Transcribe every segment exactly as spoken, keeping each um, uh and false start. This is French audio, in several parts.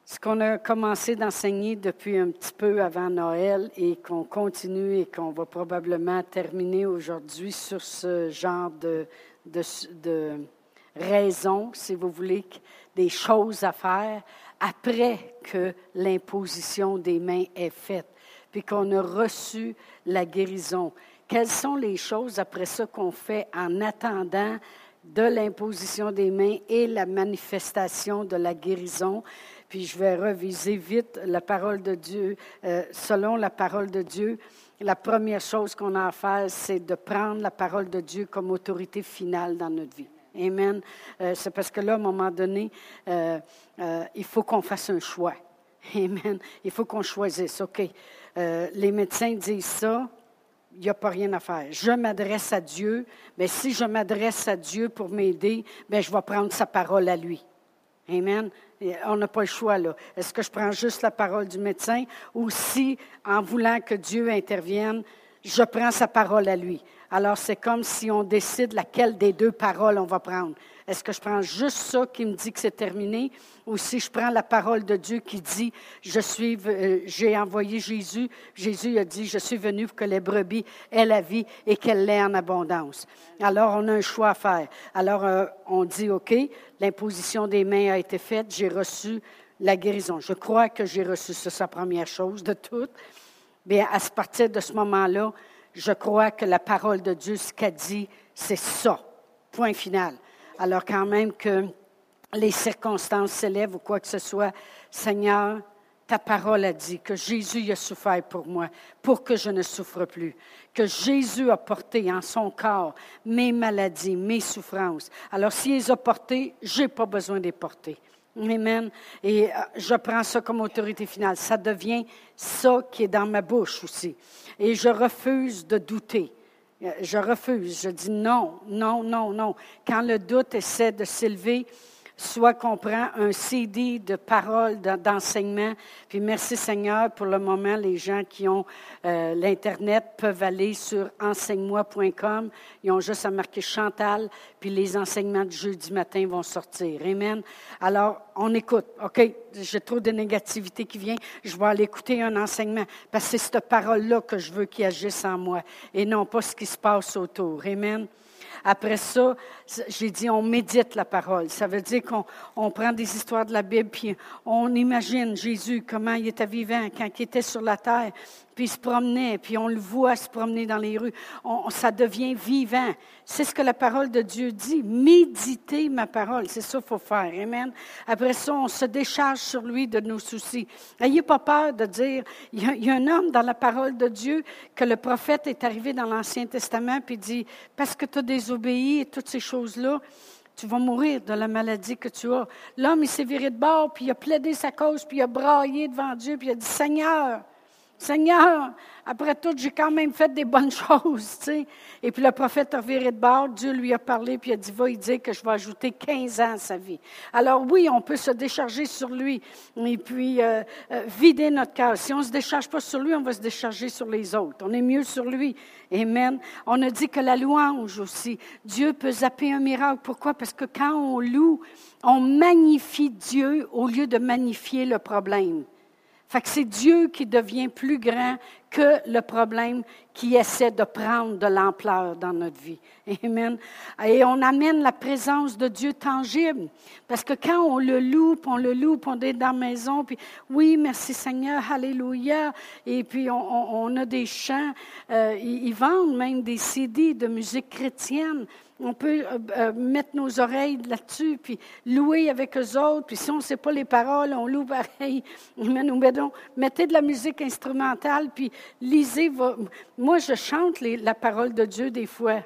Ce qu'on a commencé d'enseigner depuis un petit peu avant Noël et qu'on continue et qu'on va probablement terminer aujourd'hui sur ce genre de, de, de raisons, si vous voulez, des choses à faire après que l'imposition des mains est faite, puis qu'on a reçu la guérison. Quelles sont les choses après ça qu'on fait en attendant de l'imposition des mains et la manifestation de la guérison? Puis je vais reviser vite la parole de Dieu. Euh, selon la parole de Dieu, la première chose qu'on a à faire, c'est de prendre la parole de Dieu comme autorité finale dans notre vie. Amen. Euh, c'est parce que là, à un moment donné, euh, euh, il faut qu'on fasse un choix. Amen. Il faut qu'on choisisse. OK. Euh, les médecins disent ça. Il n'y a pas rien à faire. Je m'adresse à Dieu, mais si je m'adresse à Dieu pour m'aider, bien, je vais prendre sa parole à lui. Amen. Et on n'a pas le choix, là. Est-ce que je prends juste la parole du médecin ou si, en voulant que Dieu intervienne, je prends sa parole à lui? Alors, c'est comme si on décide laquelle des deux paroles on va prendre. Est-ce que je prends juste ça qui me dit que c'est terminé ou si je prends la parole de Dieu qui dit, je suis, euh, j'ai envoyé Jésus, Jésus a dit, je suis venu pour que les brebis aient la vie et qu'elle l'ait en abondance. Alors, on a un choix à faire. Alors, euh, on dit, OK, l'imposition des mains a été faite, j'ai reçu la guérison. Je crois que j'ai reçu ça, sa première chose de toutes. Bien, à partir de ce moment-là, je crois que la parole de Dieu, ce qu'elle dit, c'est ça. Point final. Alors quand même que les circonstances s'élèvent ou quoi que ce soit, Seigneur, ta parole a dit que Jésus a souffert pour moi, pour que je ne souffre plus, que Jésus a porté en son corps mes maladies, mes souffrances. Alors s'il les a portées, je n'ai pas besoin de les porter. Amen. Et je prends ça comme autorité finale. Ça devient ça qui est dans ma bouche aussi. Et je refuse de douter. Je refuse. Je dis non, non, non, non. Quand le doute essaie de s'élever, soit qu'on prend un C D de paroles, d'enseignement. Puis merci Seigneur, pour le moment, les gens qui ont euh, l'Internet peuvent aller sur enseigne moi point com. Ils ont juste à marquer Chantal, puis les enseignements de jeudi matin vont sortir. Amen. Alors, on écoute. OK, j'ai trop de négativité qui vient. Je vais aller écouter un enseignement parce que c'est cette parole-là que je veux qui agisse en moi et non pas ce qui se passe autour. Amen. Après ça, j'ai dit, on médite la parole. Ça veut dire qu'on on prend des histoires de la Bible, puis on imagine Jésus, comment il était vivant quand il était sur la terre, puis il se promenait, puis on le voit se promener dans les rues. On, ça devient vivant. C'est ce que la parole de Dieu dit. Méditez ma parole. C'est ça qu'il faut faire. Amen. Après ça, on se décharge sur lui de nos soucis. N'ayez pas peur de dire, il y, a, il y a un homme dans la parole de Dieu que le prophète est arrivé dans l'Ancien Testament, puis dit, parce que tu as désobéi et toutes ces choses-là, tu vas mourir de la maladie que tu as. L'homme, il s'est viré de bord, puis il a plaidé sa cause, puis il a braillé devant Dieu, puis il a dit, Seigneur, Seigneur, après tout, j'ai quand même fait des bonnes choses, tu sais. Et puis le prophète a viré de bord, Dieu lui a parlé, puis il a dit, va, il dit que je vais ajouter quinze ans à sa vie. Alors oui, on peut se décharger sur lui, et puis euh, euh, vider notre cœur. Si on ne se décharge pas sur lui, on va se décharger sur les autres. On est mieux sur lui. Amen. On a dit que la louange aussi, Dieu peut zapper un miracle. Pourquoi? Parce que quand on loue, on magnifie Dieu au lieu de magnifier le problème. Fait que c'est Dieu qui devient plus grand que le problème qui essaie de prendre de l'ampleur dans notre vie. Amen. Et on amène la présence de Dieu tangible. Parce que quand on le loue, puis on le loue, puis on est dans la maison, puis oui, merci Seigneur, alléluia. Et puis on, on, on a des chants, euh, ils, ils vendent même des C D de musique chrétienne. On peut euh, euh, mettre nos oreilles là-dessus, puis louer avec eux autres. Puis si on ne sait pas les paroles, on loue pareil. Amen. Mettons, mettez de la musique instrumentale, puis lisez. Vos... Moi, je chante les, la parole de Dieu des fois.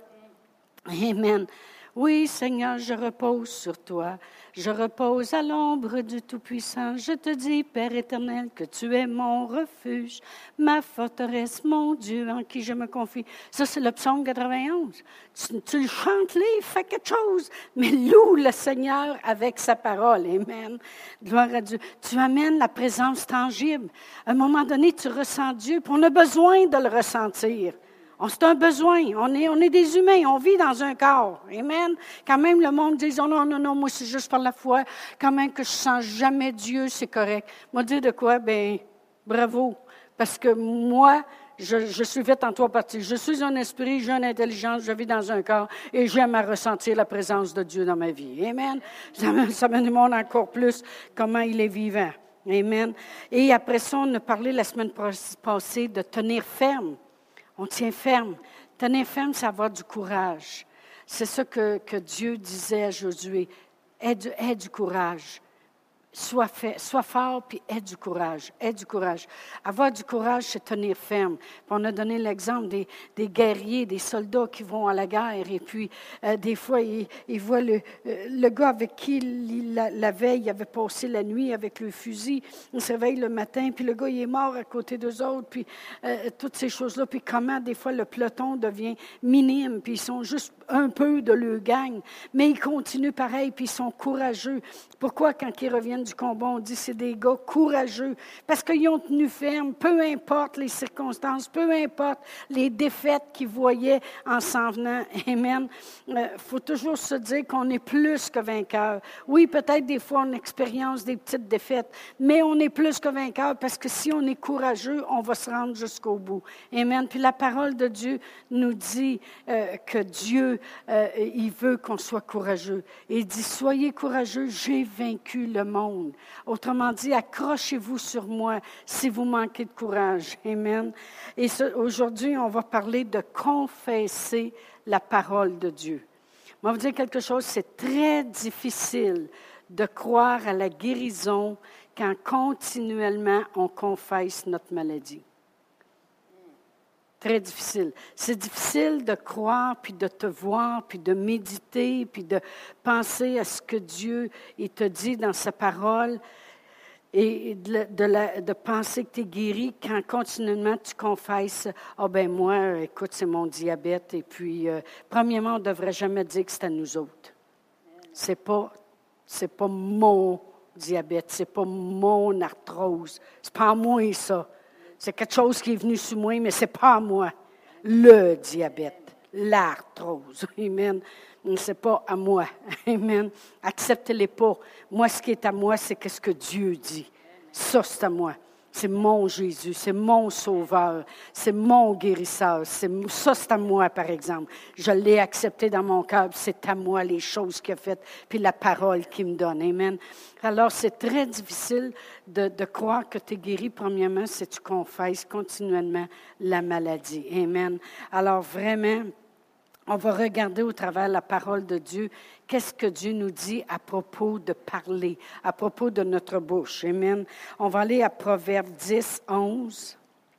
Amen. Oui, Seigneur, je repose sur toi. Je repose à l'ombre du Tout-Puissant. Je te dis, Père éternel, que tu es mon refuge, ma forteresse, mon Dieu, en qui je me confie. Ça, c'est le psaume quatre-vingt-onze. Tu, tu le chantes, les, fais quelque chose, mais loue le Seigneur avec sa parole. Amen. Gloire à Dieu. Tu amènes la présence tangible. À un moment donné, tu ressens Dieu, puis on a besoin de le ressentir. On, c'est un besoin. On est, on est des humains. On vit dans un corps. Amen. Quand même, le monde dit, oh non, non, non, moi, c'est juste par la foi. Quand même que je sens jamais Dieu, c'est correct. Moi, dire de quoi? Ben, bravo. Parce que moi, je, je suis faite en trois parties. Je suis un esprit, j'ai une intelligence, je vis dans un corps et j'aime à ressentir la présence de Dieu dans ma vie. Amen. Ça me, ça me demande encore plus comment il est vivant. Amen. Et après ça, on a parlé la semaine passée de tenir ferme. On tient ferme. Tenir ferme, c'est avoir du courage. C'est ça que, que Dieu disait à Josué. Aie du, aie du courage. Sois, fait, sois fort, puis aie du courage. Aie du courage. Avoir du courage, c'est tenir ferme. Puis on a donné l'exemple des, des guerriers, des soldats qui vont à la guerre. Et puis, euh, des fois, ils, ils voient le, euh, le gars avec qui il, la, la veille, il avait passé la nuit avec le fusil. Il se réveille le matin, puis le gars, il est mort à côté d'eux autres. Puis, euh, toutes ces choses-là. Puis, comment, des fois, le peloton devient minime. Puis, ils sont juste un peu de leur gang. Mais ils continuent pareil, puis ils sont courageux. Pourquoi, quand ils reviennent du combat, on dit que c'est des gars courageux? Parce qu'ils ont tenu ferme, peu importe les circonstances, peu importe les défaites qu'ils voyaient en s'en venant. Amen. Il euh, faut toujours se dire qu'on est plus que vainqueur. Oui, peut-être des fois on expérience des petites défaites, mais on est plus que vainqueur parce que si on est courageux, on va se rendre jusqu'au bout. Amen. Puis la parole de Dieu nous dit euh, que Dieu, euh, il veut qu'on soit courageux. Il dit, soyez courageux, j'ai vaincu le monde. Autrement dit, accrochez-vous sur moi si vous manquez de courage. Amen. Et ce, aujourd'hui, on va parler de confesser la parole de Dieu. Je vais vous dire quelque chose, c'est très difficile de croire à la guérison quand continuellement on confesse notre maladie. Très difficile. C'est difficile de croire, puis de te voir, puis de méditer, puis de penser à ce que Dieu il te dit dans sa parole et de, de, la, de penser que tu es guéri quand continuellement tu confesses « Ah ben moi, écoute, c'est mon diabète. » Et puis, euh, premièrement, on ne devrait jamais dire que c'est à nous autres. C'est pas, c'est pas mon diabète, c'est pas mon arthrose. C'est pas à moi ça. C'est quelque chose qui est venu sur moi, mais ce n'est pas à moi. Le diabète, l'arthrose. Amen. Ce n'est pas à moi. Amen. Acceptez-les pas. Moi, ce qui est à moi, c'est ce que Dieu dit. Ça, c'est à moi. C'est mon Jésus, c'est mon Sauveur, c'est mon guérisseur. C'est, ça, c'est à moi, par exemple. Je l'ai accepté dans mon cœur, c'est à moi les choses qu'il a faites, puis la parole qu'il me donne. Amen. Alors, c'est très difficile de, de croire que tu es guéri, premièrement, si tu confesses continuellement la maladie. Amen. Alors, vraiment, on va regarder au travers de la parole de Dieu, qu'est-ce que Dieu nous dit à propos de parler, à propos de notre bouche. Amen. On va aller à Proverbe dix, onze.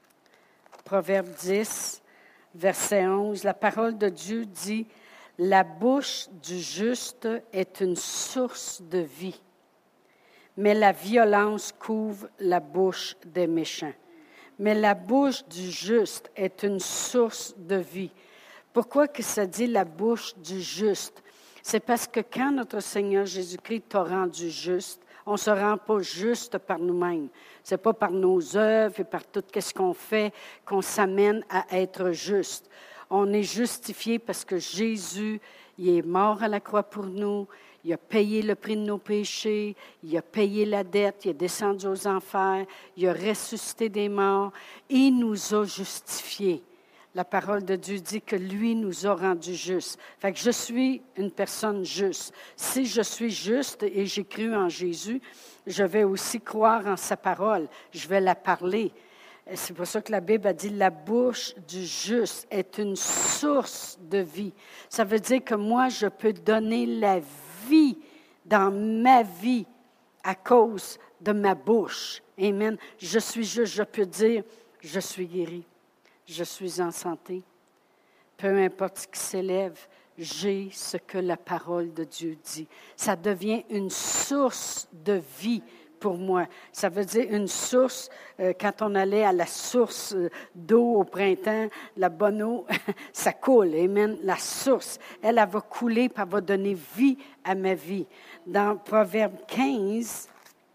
Proverbe dix, verset onze. La parole de Dieu dit, « La bouche du juste est une source de vie, mais la violence couvre la bouche des méchants. Mais la bouche du juste est une source de vie. » Pourquoi que ça dit la bouche du juste? C'est parce que quand notre Seigneur Jésus-Christ t'a rendu juste, on ne se rend pas juste par nous-mêmes. Ce n'est pas par nos œuvres et par tout ce qu'on fait qu'on s'amène à être juste. On est justifié parce que Jésus, il est mort à la croix pour nous, il a payé le prix de nos péchés, il a payé la dette, il est descendu aux enfers, il a ressuscité des morts, il nous a justifiés. La parole de Dieu dit que lui nous a rendus justes. Fait que je suis une personne juste. Si je suis juste et j'ai cru en Jésus, je vais aussi croire en sa parole. Je vais la parler. C'est pour ça que la Bible a dit « La bouche du juste est une source de vie ». Ça veut dire que moi, je peux donner la vie dans ma vie à cause de ma bouche. Amen. Je suis juste, je peux dire « Je suis guéri ». Je suis en santé. Peu importe ce qui s'élève, j'ai ce que la parole de Dieu dit. Ça devient une source de vie pour moi. Ça veut dire une source, euh, quand on allait à la source d'eau au printemps, la bonne eau, ça coule. Amen. La source, elle, elle va couler, puis elle va donner vie à ma vie. Dans Proverbe quinze,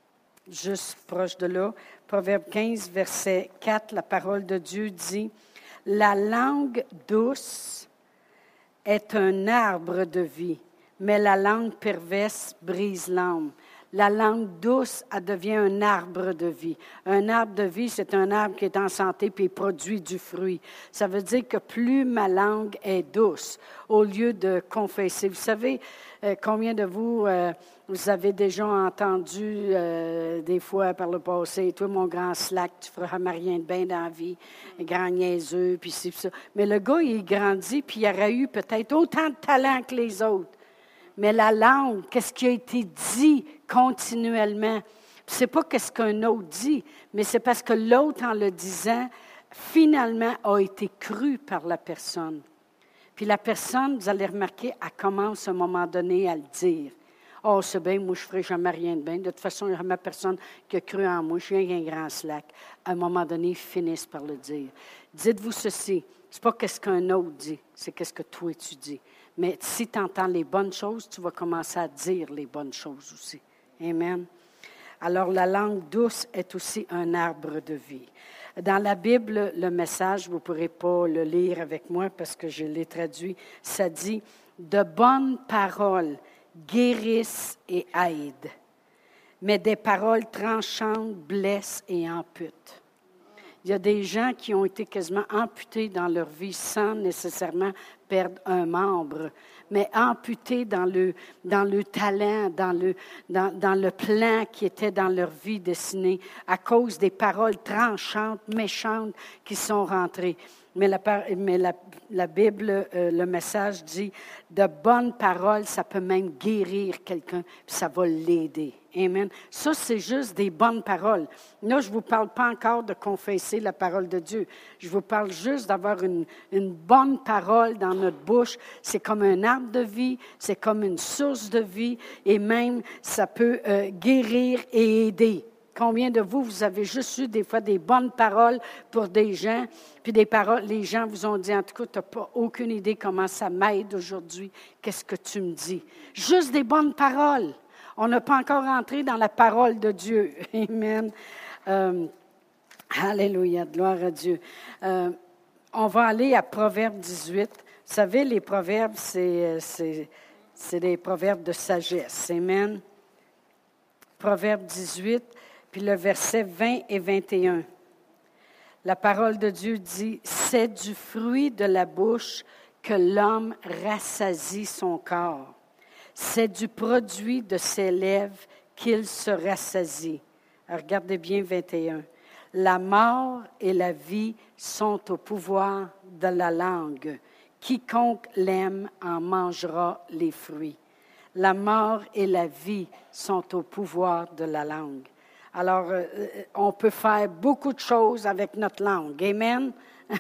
juste proche de là, Proverbe quinze, verset quatre, la parole de Dieu dit, « La langue douce est un arbre de vie, mais la langue perverse brise l'âme. La langue douce, elle devient un arbre de vie. Un arbre de vie, c'est un arbre qui est en santé puis il produit du fruit. Ça veut dire que plus ma langue est douce, au lieu de confesser. Vous savez, euh, combien de vous, euh, vous avez déjà entendu euh, des fois par le passé, toi, mon grand slack, tu feras rien de bien dans la vie, grand niaiseux, puis c'est ça. Mais le gars, il grandit, puis il aurait eu peut-être autant de talent que les autres. Mais la langue, qu'est-ce qui a été dit continuellement? Ce n'est pas qu'est-ce qu'un autre dit, mais c'est parce que l'autre, en le disant, finalement, a été cru par la personne. Puis la personne, vous allez remarquer, elle commence à un moment donné à le dire. « Oh, c'est bien, moi, je ne ferai jamais rien de bien. De toute façon, il n'y a jamais personne qui a cru en moi. Je suis un grand slack. » À un moment donné, ils finissent par le dire. Dites-vous ceci, ce n'est pas qu'est-ce qu'un autre dit, c'est qu'est-ce que toi, tu dis. Mais si tu entends les bonnes choses, tu vas commencer à dire les bonnes choses aussi. Amen. Alors, la langue douce est aussi un arbre de vie. Dans la Bible, le message, vous ne pourrez pas le lire avec moi parce que je l'ai traduit, ça dit « De bonnes paroles guérissent et aident, mais des paroles tranchantes blessent et amputent. » Il y a des gens qui ont été quasiment amputés dans leur vie sans nécessairement perdre un membre, mais amputés dans le, dans le talent, dans le, dans, dans le plan qui était dans leur vie destinée à cause des paroles tranchantes, méchantes qui sont rentrées. Mais la, mais la, la Bible, euh, le message dit, de bonnes paroles, ça peut même guérir quelqu'un, puis ça va l'aider. Amen. Ça, c'est juste des bonnes paroles. Là, je ne vous parle pas encore de confesser la parole de Dieu. Je vous parle juste d'avoir une, une bonne parole dans notre bouche. C'est comme un arbre de vie, c'est comme une source de vie, et même, ça peut euh, guérir et aider. Combien de vous, vous avez juste eu des fois des bonnes paroles pour des gens, puis des paroles, les gens vous ont dit, en tout cas, tu n'as pas aucune idée comment ça m'aide aujourd'hui, qu'est-ce que tu me dis? Juste des bonnes paroles. On n'a pas encore entré dans la parole de Dieu. Amen. Euh, alléluia, gloire à Dieu. Euh, on va aller à Proverbe dix-huit. Vous savez, les proverbes, c'est, c'est, c'est des proverbes de sagesse. Amen. Proverbe dix-huit. Puis le verset vingt et vingt et un. La parole de Dieu dit, « C'est du fruit de la bouche que l'homme rassasie son corps. C'est du produit de ses lèvres qu'il se rassasie. » Alors, regardez bien vingt et un. « La mort et la vie sont au pouvoir de la langue. Quiconque l'aime en mangera les fruits. » La mort et la vie sont au pouvoir de la langue. Alors, euh, on peut faire beaucoup de choses avec notre langue. Amen.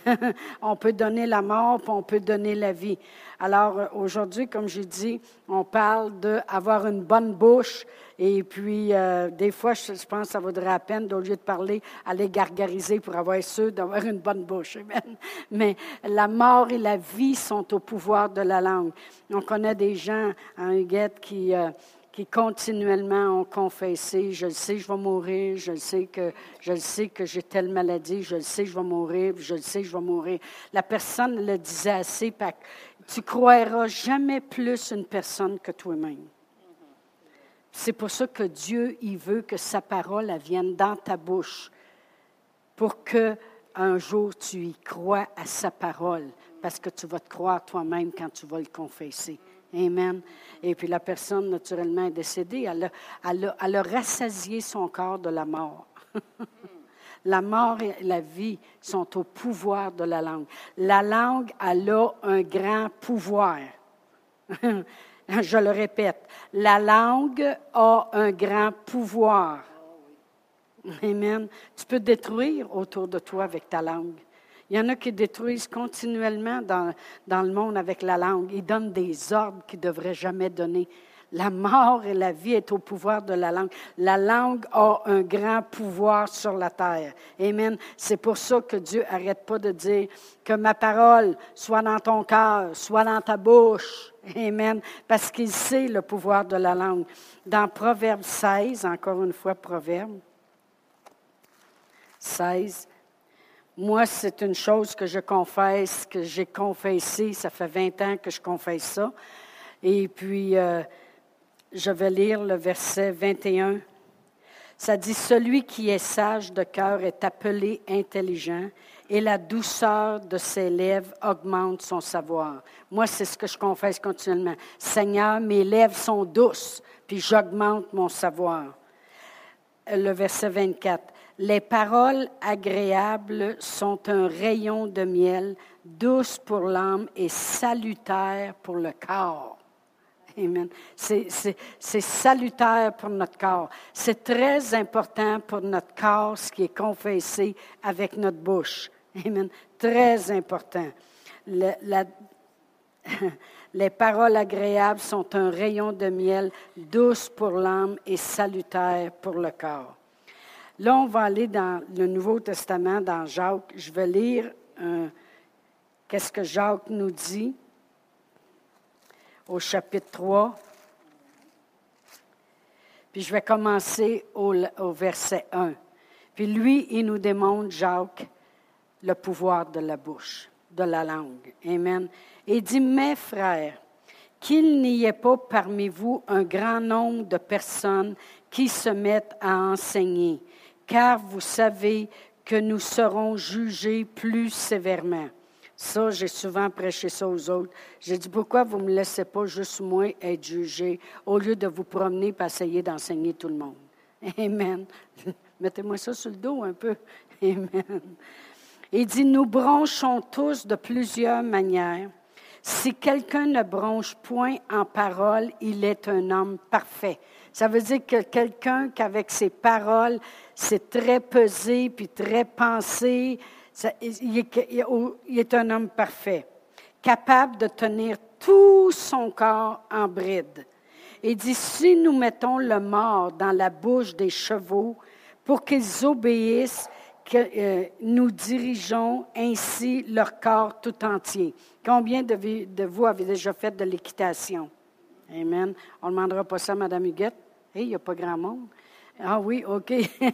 On peut donner la mort, puis on peut donner la vie. Alors, aujourd'hui, comme j'ai dit, on parle d'avoir une bonne bouche. Et puis, euh, des fois, je, je pense que ça vaudrait la peine, au lieu de parler, aller gargariser pour avoir sûr d'avoir une bonne bouche. Amen. Mais la mort et la vie sont au pouvoir de la langue. On connaît des gens en Huguette qui... Euh, qui continuellement ont confessé, je le sais, je vais mourir, je le sais que je le sais que j'ai telle maladie, je le sais, je vais mourir, je le sais, je vais mourir. La personne le disait assez, tu croiras jamais plus une personne que toi-même. C'est pour ça que Dieu, il veut que sa parole elle vienne dans ta bouche pour que un jour tu y crois à sa parole, parce que tu vas te croire toi-même quand tu vas le confesser. Amen. Et puis la personne, naturellement, est décédée. Elle a, elle a, elle a rassasié son corps de la mort. La mort et la vie sont au pouvoir de la langue. La langue, elle a un grand pouvoir. Je le répète, la langue a un grand pouvoir. Amen. Tu peux te détruire autour de toi avec ta langue. Il y en a qui détruisent continuellement dans, dans le monde avec la langue. Ils donnent des ordres qu'ils ne devraient jamais donner. La mort et la vie est au pouvoir de la langue. La langue a un grand pouvoir sur la terre. Amen. C'est pour ça que Dieu n'arrête pas de dire que ma parole soit dans ton cœur, soit dans ta bouche. Amen. Parce qu'il sait le pouvoir de la langue. Dans Proverbe seize, encore une fois, Proverbe seize, Moi, c'est une chose que je confesse, que j'ai confessé. Ça fait vingt ans que je confesse ça. Et puis, euh, je vais lire le verset vingt et un. Ça dit, « Celui qui est sage de cœur est appelé intelligent, et la douceur de ses lèvres augmente son savoir. » Moi, c'est ce que je confesse continuellement. « Seigneur, mes lèvres sont douces, puis j'augmente mon savoir. » Le verset vingt-quatre. « Les paroles agréables sont un rayon de miel, douce pour l'âme et salutaire pour le corps. » Amen. C'est, c'est, c'est salutaire pour notre corps. C'est très important pour notre corps, ce qui est confessé avec notre bouche. Amen. Très important. Le, la, les paroles agréables sont un rayon de miel, douce pour l'âme et salutaire pour le corps. Là, on va aller dans le Nouveau Testament, dans Jacques. Je vais lire euh, qu'est-ce que Jacques nous dit. Au chapitre trois. Puis je vais commencer au, au verset un. Puis lui, il nous démontre, Jacques, le pouvoir de la bouche, de la langue. Amen. Et il dit, « Mes frères, qu'il n'y ait pas parmi vous un grand nombre de personnes qui se mettent à enseigner, car vous savez que nous serons jugés plus sévèrement. » Ça, j'ai souvent prêché ça aux autres. J'ai dit, pourquoi vous ne me laissez pas juste moi être jugé au lieu de vous promener et essayer d'enseigner tout le monde? Amen. Mettez-moi ça sur le dos un peu. Amen. Il dit, nous bronchons tous de plusieurs manières. Si quelqu'un ne bronche point en parole, il est un homme parfait. Ça veut dire que quelqu'un qu'avec ses paroles, c'est très pesé puis très pensé. Ça, il, est, il est un homme parfait, capable de tenir tout son corps en bride. Il dit, si nous mettons le mort dans la bouche des chevaux pour qu'ils obéissent, que euh, nous dirigeons ainsi leur corps tout entier. Combien de, de vous avez déjà fait de l'équitation? Amen. On ne demandera pas ça à Mme Huguette. Hey, il n'y a pas grand monde. Ah oui, OK.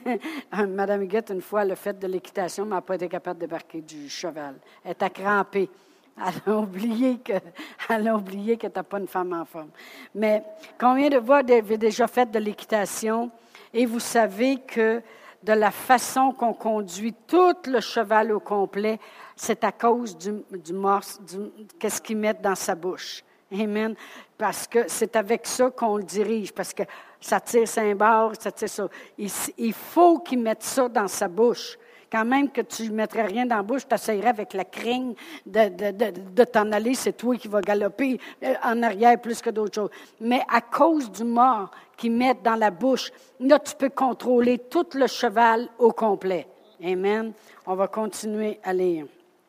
Mme Huguette, une fois, elle a fait de l'équitation, mais elle n'a pas été capable de débarquer du cheval. Elle était crampée. Elle a oublié que, elle a oublié qu'elle n'était pas une femme en forme. Mais combien de vous avez déjà fait de l'équitation? Et vous savez que de la façon qu'on conduit tout le cheval au complet, c'est à cause du, du morse, du, qu'est-ce qu'ils mettent dans sa bouche. Amen. Parce que c'est avec ça qu'on le dirige, parce que ça tire un bord, ça tire ça. Il, il faut qu'il mette ça dans sa bouche. Quand même que tu ne mettrais rien dans la bouche, tu essaierais avec la craigne de, de, de, de t'en aller, c'est toi qui vas galoper en arrière plus que d'autres choses. Mais à cause du mort qu'ils mettent dans la bouche, là, tu peux contrôler tout le cheval au complet. Amen. On va continuer à lire.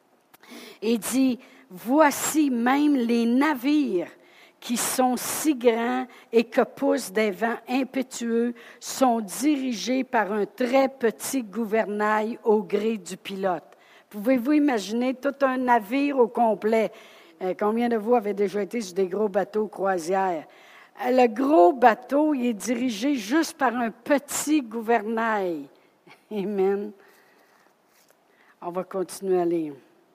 Il dit, « Voici même les navires qui sont si grands et que poussent des vents impétueux, sont dirigés par un très petit gouvernail au gré du pilote. » Pouvez-vous imaginer tout un navire au complet? Euh, combien de vous avez déjà été sur des gros bateaux croisières? Euh, le gros bateau, il est dirigé juste par un petit gouvernail. Amen. On va continuer à lire.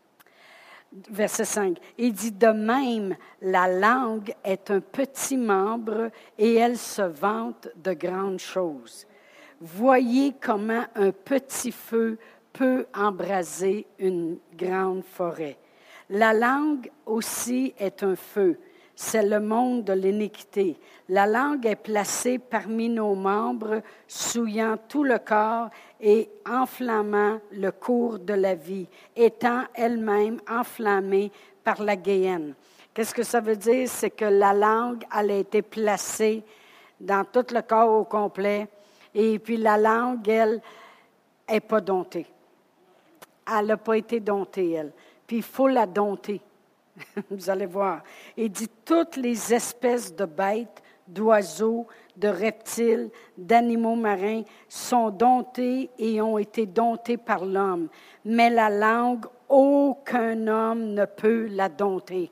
Verset cinq, il dit, « De même, la langue est un petit membre et elle se vante de grandes choses. Voyez comment un petit feu peut embraser une grande forêt. La langue aussi est un feu, c'est le monde de l'iniquité. La langue est placée parmi nos membres, souillant tout le corps et enflammant le cours de la vie, étant elle-même enflammée par la guéhenne. » Qu'est-ce que ça veut dire? C'est que la langue, elle a été placée dans tout le corps au complet, et puis la langue, elle, n'est pas domptée. Elle n'a pas été domptée, elle. Puis il faut la dompter. Vous allez voir. Il dit, toutes les espèces de bêtes, d'oiseaux, de reptiles, d'animaux marins sont domptés et ont été domptés par l'homme. Mais la langue, aucun homme ne peut la dompter.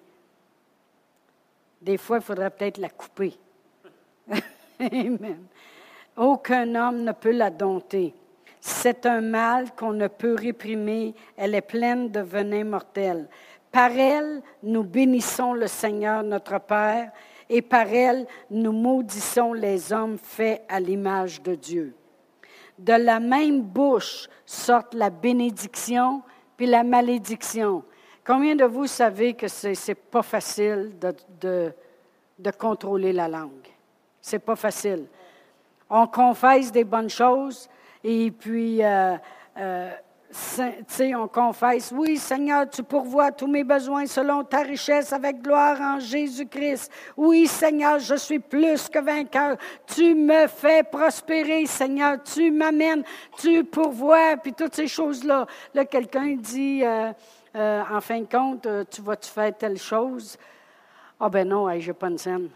Des fois, il faudrait peut-être la couper. Amen. Aucun homme ne peut la dompter. C'est un mal qu'on ne peut réprimer. Elle est pleine de venin mortel. Par elle, nous bénissons le Seigneur notre Père, et par elle, nous maudissons les hommes faits à l'image de Dieu. De la même bouche sortent la bénédiction puis la malédiction. Combien de vous savez que c'est, c'est pas facile de, de, de contrôler la langue? C'est pas facile. On confesse des bonnes choses, et puis, euh, euh, tu sais, on confesse, oui, Seigneur, tu pourvois tous mes besoins selon ta richesse avec gloire en Jésus-Christ. Oui, Seigneur, je suis plus que vainqueur. Tu me fais prospérer, Seigneur. Tu m'amènes, tu pourvois, puis toutes ces choses-là. Là, quelqu'un dit, euh, euh, en fin de compte, euh, tu vas-tu faire telle chose? Ah ben non, hey, j'ai pas une scène.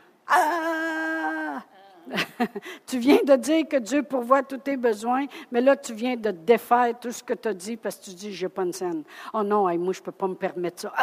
Ah! Tu viens de dire que Dieu pourvoit tous tes besoins, mais là, tu viens de défaire tout ce que tu as dit parce que tu dis, j'ai pas une scène. Oh non, hey, moi, je ne peux pas me permettre ça.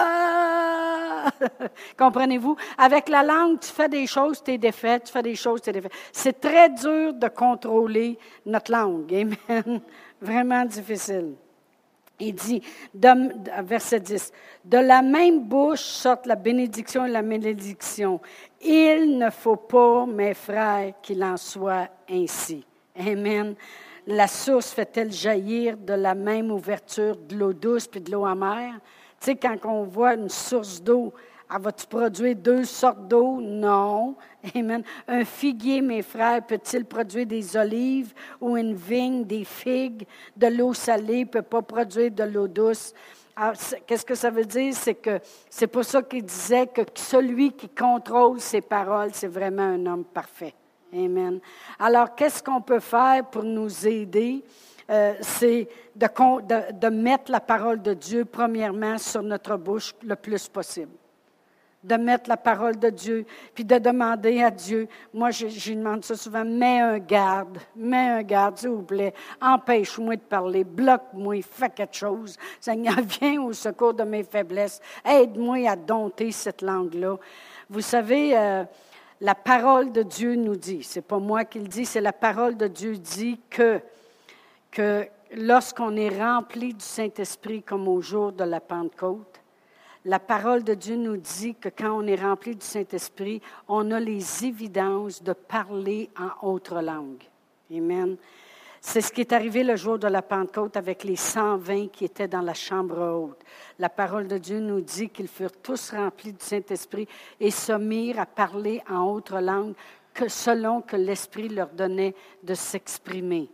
Ah! Comprenez-vous? Avec la langue, tu fais des choses, tu es défait, tu fais des choses, tu es défait. C'est très dur de contrôler notre langue. Amen. Vraiment difficile. Il dit, de, verset dix, « De la même bouche sortent la bénédiction et la malédiction. Il ne faut pas, mes frères, qu'il en soit ainsi. » Amen. La source fait-elle jaillir de la même ouverture de l'eau douce puis de l'eau amère? Tu sais, quand on voit une source d'eau, elle va-tu produire deux sortes d'eau? Non. Amen. Un figuier, mes frères, peut-il produire des olives ou une vigne, des figues? De l'eau salée ne peut pas produire de l'eau douce. Alors, qu'est-ce que ça veut dire? C'est que c'est pour ça qu'il disait que celui qui contrôle ses paroles, c'est vraiment un homme parfait. Amen. Alors, qu'est-ce qu'on peut faire pour nous aider? Euh, c'est de, de, de mettre la parole de Dieu, premièrement, sur notre bouche le plus possible. De mettre la parole de Dieu, puis de demander à Dieu. Moi, je, je demande ça souvent, mets un garde, mets un garde, s'il vous plaît, empêche-moi de parler, bloque-moi, fais quelque chose. Seigneur, viens au secours de mes faiblesses, aide-moi à dompter cette langue-là. Vous savez, euh, la parole de Dieu nous dit, c'est pas moi qui le dis, c'est la parole de Dieu dit que, que lorsqu'on est rempli du Saint-Esprit comme au jour de la Pentecôte, la parole de Dieu nous dit que quand on est rempli du Saint-Esprit, on a les évidences de parler en autre langue. Amen. C'est ce qui est arrivé le jour de la Pentecôte avec les cent vingt qui étaient dans la chambre haute. La parole de Dieu nous dit qu'ils furent tous remplis du Saint-Esprit et se mirent à parler en autre langue que selon que l'Esprit leur donnait de s'exprimer.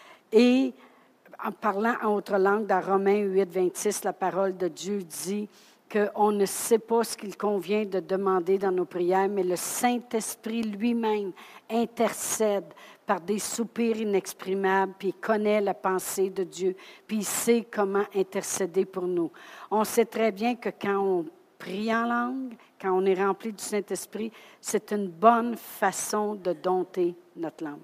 Et en parlant en autre langue, dans Romains huit, vingt-six, la parole de Dieu dit qu'on ne sait pas ce qu'il convient de demander dans nos prières, mais le Saint-Esprit lui-même intercède par des soupirs inexprimables, puis il connaît la pensée de Dieu, puis il sait comment intercéder pour nous. On sait très bien que quand on prie en langue, quand on est rempli du Saint-Esprit, c'est une bonne façon de dompter notre langue.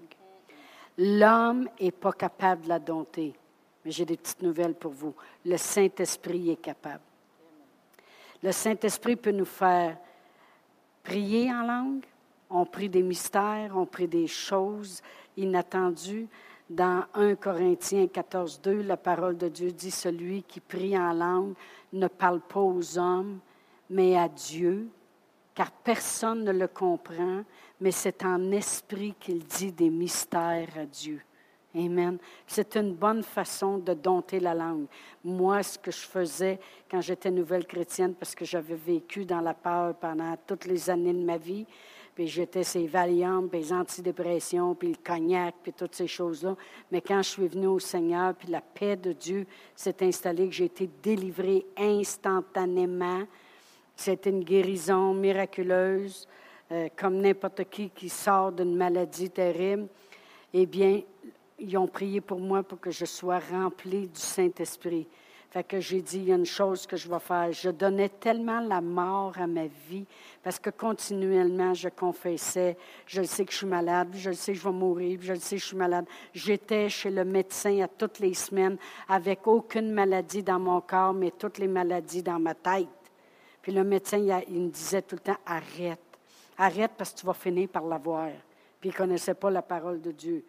L'homme n'est pas capable de la dompter, mais j'ai des petites nouvelles pour vous. Le Saint-Esprit est capable. Le Saint-Esprit peut nous faire prier en langue. On prie des mystères, on prie des choses inattendues. Dans un Corinthiens quatorze, deux, la parole de Dieu dit « Celui qui prie en langue ne parle pas aux hommes, mais à Dieu, car personne ne le comprend, mais c'est en esprit qu'il dit des mystères à Dieu. » Amen. C'est une bonne façon de dompter la langue. Moi, ce que je faisais quand j'étais nouvelle chrétienne, parce que j'avais vécu dans la peur pendant toutes les années de ma vie, puis j'étais ces Valium, puis les antidépressions, puis le cognac, puis toutes ces choses-là. Mais quand je suis venue au Seigneur, puis la paix de Dieu s'est installée, que j'ai été délivrée instantanément. C'était une guérison miraculeuse, euh, comme n'importe qui qui sort d'une maladie terrible. Eh bien, ils ont prié pour moi pour que je sois remplie du Saint-Esprit. Fait que j'ai dit, il y a une chose que je vais faire. Je donnais tellement la mort à ma vie parce que continuellement, je confessais, je le sais que je suis malade, je le sais que je vais mourir, je le sais que je suis malade. J'étais chez le médecin à toutes les semaines avec aucune maladie dans mon corps, mais toutes les maladies dans ma tête. Puis le médecin, il me disait tout le temps, arrête, arrête parce que tu vas finir par l'avoir. Puis il ne connaissait pas la parole de Dieu.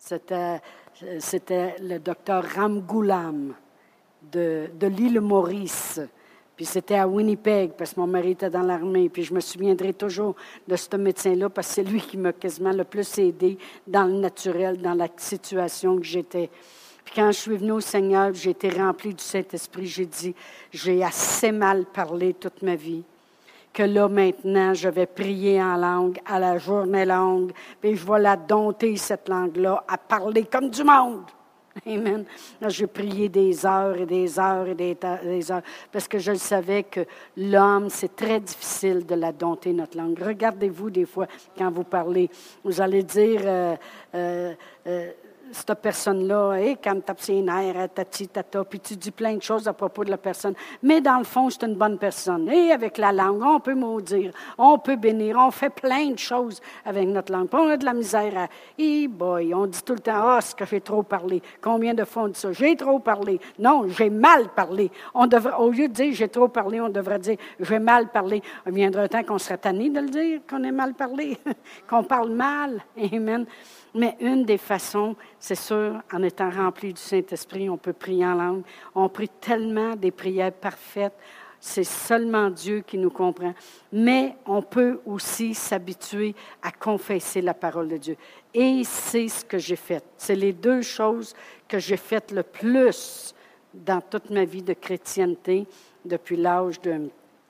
C'était, c'était le docteur Ramgoolam de, de l'île Maurice. Puis c'était à Winnipeg, parce que mon mari était dans l'armée. Puis je me souviendrai toujours de ce médecin-là, parce que c'est lui qui m'a quasiment le plus aidé dans le naturel, dans la situation que j'étais. Puis quand je suis venue au Seigneur, j'ai été remplie du Saint-Esprit, j'ai dit, j'ai assez mal parlé toute ma vie, que là, maintenant, je vais prier en langue à la journée longue, puis je vais la dompter, cette langue-là, à parler comme du monde. Amen. Là, j'ai prié des heures et des heures et des, ta- des heures, parce que je savais que l'homme, c'est très difficile de la dompter, notre langue. Regardez-vous des fois, quand vous parlez, vous allez dire... Euh, euh, euh, cette personne-là, hey, quand tu tapes ses nerfs, tati, tata, puis tu dis plein de choses à propos de la personne. Mais dans le fond, c'est une bonne personne. Et avec la langue, on peut maudire, on peut bénir, on fait plein de choses avec notre langue. Puis on a de la misère à, hey boy, on dit tout le temps, ah, oh, est-ce que j'ai trop parlé? Combien de fois on dit ça? J'ai trop parlé. Non, j'ai mal parlé. On devrait, au lieu de dire j'ai trop parlé, on devrait dire j'ai mal parlé. Il viendra un temps qu'on serait tanné de le dire, qu'on ait mal parlé, qu'on parle mal. Amen. Mais une des façons, c'est sûr, en étant rempli du Saint-Esprit, on peut prier en langue. On prie tellement des prières parfaites. C'est seulement Dieu qui nous comprend. Mais on peut aussi s'habituer à confesser la parole de Dieu. Et c'est ce que j'ai fait. C'est les deux choses que j'ai faites le plus dans toute ma vie de chrétienté, depuis l'âge de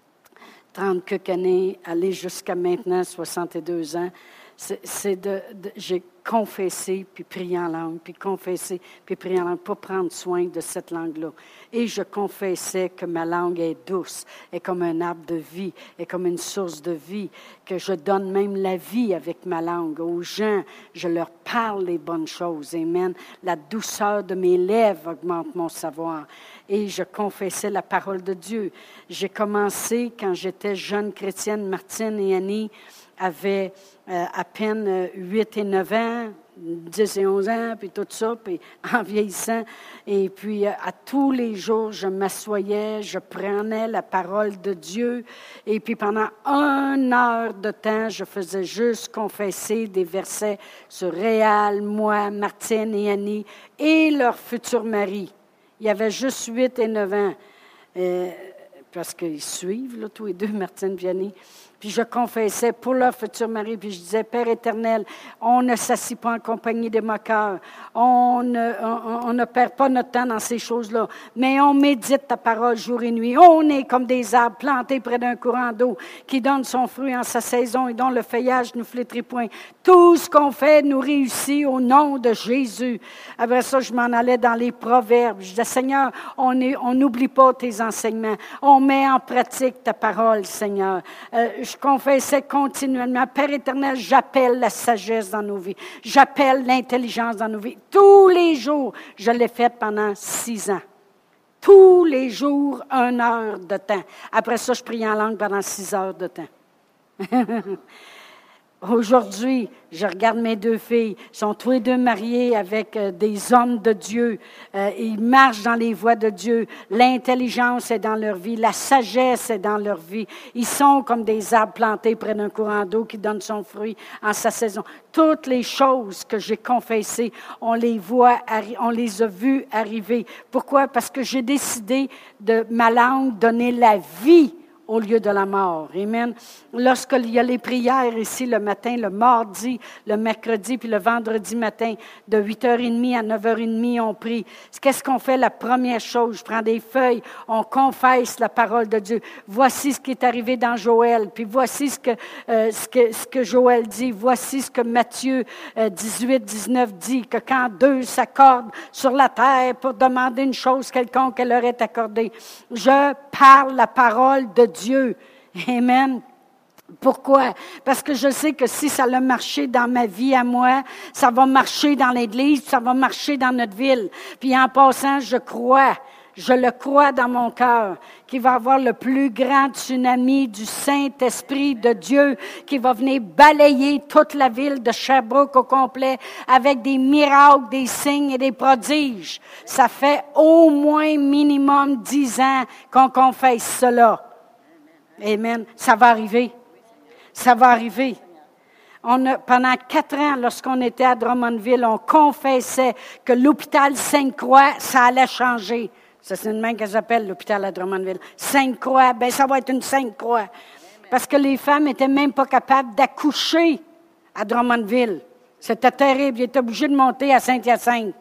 trente quelques années, aller jusqu'à maintenant, soixante-deux ans. C'est, c'est de, de, j'ai confessé, puis prié en langue, puis confessé, puis prié en langue, pour prendre soin de cette langue-là. Et je confessais que ma langue est douce, est comme un arbre de vie, est comme une source de vie, que je donne même la vie avec ma langue. Aux gens, je leur parle les bonnes choses. Amen. La douceur de mes lèvres augmente mon savoir. Et je confessais la parole de Dieu. J'ai commencé, quand j'étais jeune chrétienne, Martine et Annie avaient euh, à peine euh, huit et neuf ans, dix et onze ans, puis tout ça, puis en vieillissant. Et puis, euh, à tous les jours, je m'assoyais, je prenais la parole de Dieu. Et puis, pendant une heure de temps, je faisais juste confesser des versets sur Réal, moi, Martine et Annie, et leur futur mari. Il y avait juste huit et neuf ans, euh, parce qu'ils suivent, là, tous les deux, Martine et Annie. Puis je confessais pour leur futur mari, puis je disais, Père éternel, on ne s'assit pas en compagnie des moqueurs, on ne, on, on ne perd pas notre temps dans ces choses-là, mais on médite ta parole jour et nuit. On est comme des arbres plantés près d'un courant d'eau qui donne son fruit en sa saison et dont le feuillage ne flétrit point. Tout ce qu'on fait nous réussit au nom de Jésus. Après ça, je m'en allais dans les proverbes. Je disais, Seigneur, on on n'oublie pas tes enseignements. On met en pratique ta parole, Seigneur. Euh, je confessais continuellement, Père éternel, j'appelle la sagesse dans nos vies. J'appelle l'intelligence dans nos vies. Tous les jours, je l'ai fait pendant six ans. Tous les jours, une heure de temps. Après ça, je prie en langue pendant six heures de temps. Aujourd'hui, je regarde mes deux filles, ils sont tous les deux mariés avec euh, des hommes de Dieu. Euh, ils marchent dans les voies de Dieu. L'intelligence est dans leur vie, la sagesse est dans leur vie. Ils sont comme des arbres plantés près d'un courant d'eau qui donne son fruit en sa saison. Toutes les choses que j'ai confessées, on les voit, on les a vues arriver. Pourquoi? Parce que j'ai décidé de ma langue donner la vie au lieu de la mort. Amen. Lorsqu'il y a les prières ici le matin, le mardi, le mercredi, puis le vendredi matin, de huit heures trente à neuf heures trente, on prie. Qu'est-ce qu'on fait? La première chose, je prends des feuilles, on confesse la parole de Dieu. Voici ce qui est arrivé dans Joël, puis voici ce que, euh, ce que, ce que Joël dit, voici ce que Matthieu euh, dix-huit dix-neuf dit, que quand deux s'accordent sur la terre pour demander une chose quelconque, elle leur est accordée. Je parle la parole de Dieu. Amen. Pourquoi? Parce que je sais que si ça a marché dans ma vie à moi, ça va marcher dans l'Église, ça va marcher dans notre ville. Puis en passant, je crois, je le crois dans mon cœur, qu'il va y avoir le plus grand tsunami du Saint-Esprit de Dieu qui va venir balayer toute la ville de Sherbrooke au complet avec des miracles, des signes et des prodiges. Ça fait au moins minimum dix ans qu'on confesse cela. Amen. Ça va arriver. Ça va arriver. On a, pendant quatre ans, lorsqu'on était à Drummondville, on confessait que l'hôpital Sainte-Croix, ça allait changer. Ça, c'est une main qu'elle s'appelle, l'hôpital à Drummondville. Sainte-Croix, bien, ça va être une Sainte-Croix. Parce que les femmes n'étaient même pas capables d'accoucher à Drummondville. C'était terrible. Ils étaient obligés de monter à Saint-Hyacinthe.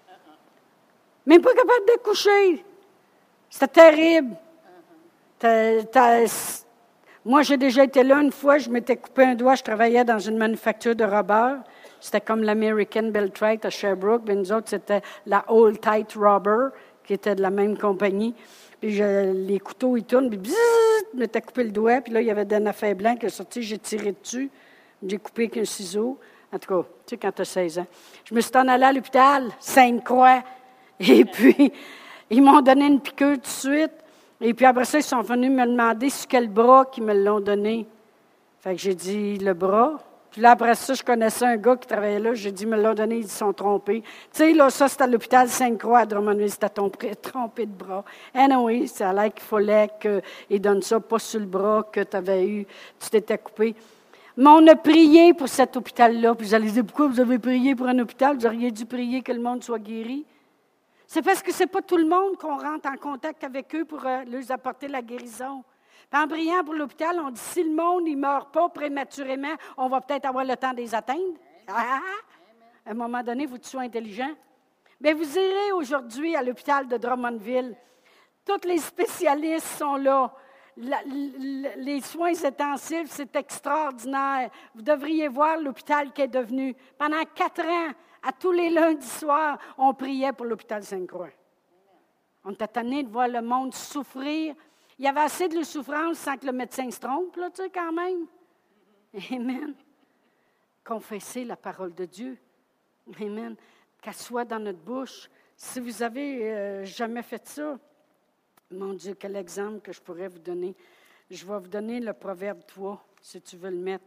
Même pas capables d'accoucher. C'était terrible. T'as, t'as, moi, j'ai déjà été là une fois. Je m'étais coupé un doigt. Je travaillais dans une manufacture de rubber. C'était comme l'American Beltrite à Sherbrooke. Mais nous autres, c'était la Old Tight Rubber, qui était de la même compagnie. Puis je, les couteaux, ils tournent, puis bzzz, je m'étais coupé le doigt, puis là, il y avait d'un affaire blanc qui est sorti, j'ai tiré dessus, j'ai coupé avec un ciseau. En tout cas, tu sais, quand tu as seize ans. Je me suis en allée à l'hôpital, Sainte-Croix, et puis, ils m'ont donné une piqûre tout de suite, et puis après ça, ils sont venus me demander sur quel bras qu'ils me l'ont donné. Fait que j'ai dit, le bras. Puis là, après ça, je connaissais un gars qui travaillait là. J'ai dit, ils me l'ont donné, ils se sont trompés. Tu sais, là, ça, c'était à l'hôpital Sainte-Croix à Drummondville. C'était trompé de bras. Anyway, ça a l'air qu'il fallait qu'ils donnent ça, pas sur le bras que tu avais eu, tu t'étais coupé. Mais on a prié pour cet hôpital-là. Puis vous allez dire, pourquoi vous avez prié pour un hôpital? Vous auriez dû prier que le monde soit guéri. C'est parce que c'est pas tout le monde qu'on rentre en contact avec eux pour euh, leur apporter la guérison. En priant pour l'hôpital, on dit, si le monde ne meurt pas prématurément, on va peut-être avoir le temps de les atteindre. Ah, à un moment donné, il faut que tu sois intelligent. Mais vous irez aujourd'hui à l'hôpital de Drummondville. Tous les spécialistes sont là. La, la, les soins intensifs, c'est extraordinaire. Vous devriez voir l'hôpital qui est devenu. Pendant quatre ans, à tous les lundis soirs, on priait pour l'hôpital Sainte-Croix. On était tanné de voir le monde souffrir. Il y avait assez de souffrance sans que le médecin se trompe, là, tu sais, quand même. Amen. Confesser la parole de Dieu. Amen. Qu'elle soit dans notre bouche. Si vous avez euh, jamais fait ça, mon Dieu, quel exemple que je pourrais vous donner. Je vais vous donner le proverbe trois, si tu veux le mettre.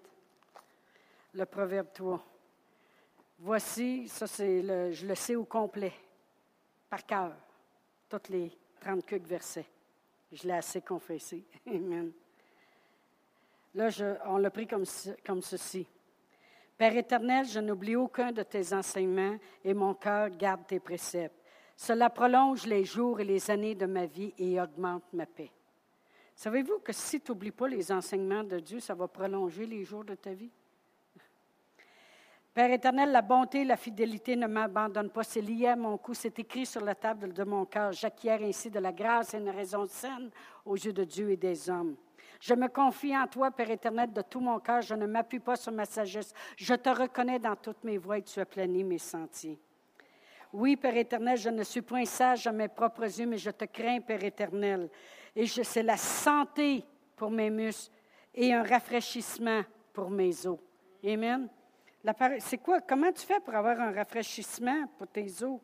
Le proverbe trois. Voici, ça c'est le, je le sais au complet, par cœur, tous les trente-quelques versets. Je l'ai assez confessé. Amen. Là, je, on l'a pris comme, comme ceci. Père éternel, je n'oublie aucun de tes enseignements et mon cœur garde tes préceptes. Cela prolonge les jours et les années de ma vie et augmente ma paix. Savez-vous que si tu n'oublies pas les enseignements de Dieu, ça va prolonger les jours de ta vie? Père éternel, la bonté et la fidélité ne m'abandonnent pas. C'est lié à mon cou, c'est écrit sur la table de mon cœur. J'acquiers ainsi de la grâce et une raison saine aux yeux de Dieu et des hommes. Je me confie en toi, Père éternel, de tout mon cœur. Je ne m'appuie pas sur ma sagesse. Je te reconnais dans toutes mes voies et tu aplanis mes sentiers. Oui, Père éternel, je ne suis point sage à mes propres yeux, mais je te crains, Père éternel. Et je, c'est la santé pour mes muscles et un rafraîchissement pour mes os. Amen. La, c'est quoi? Comment tu fais pour avoir un rafraîchissement pour tes os?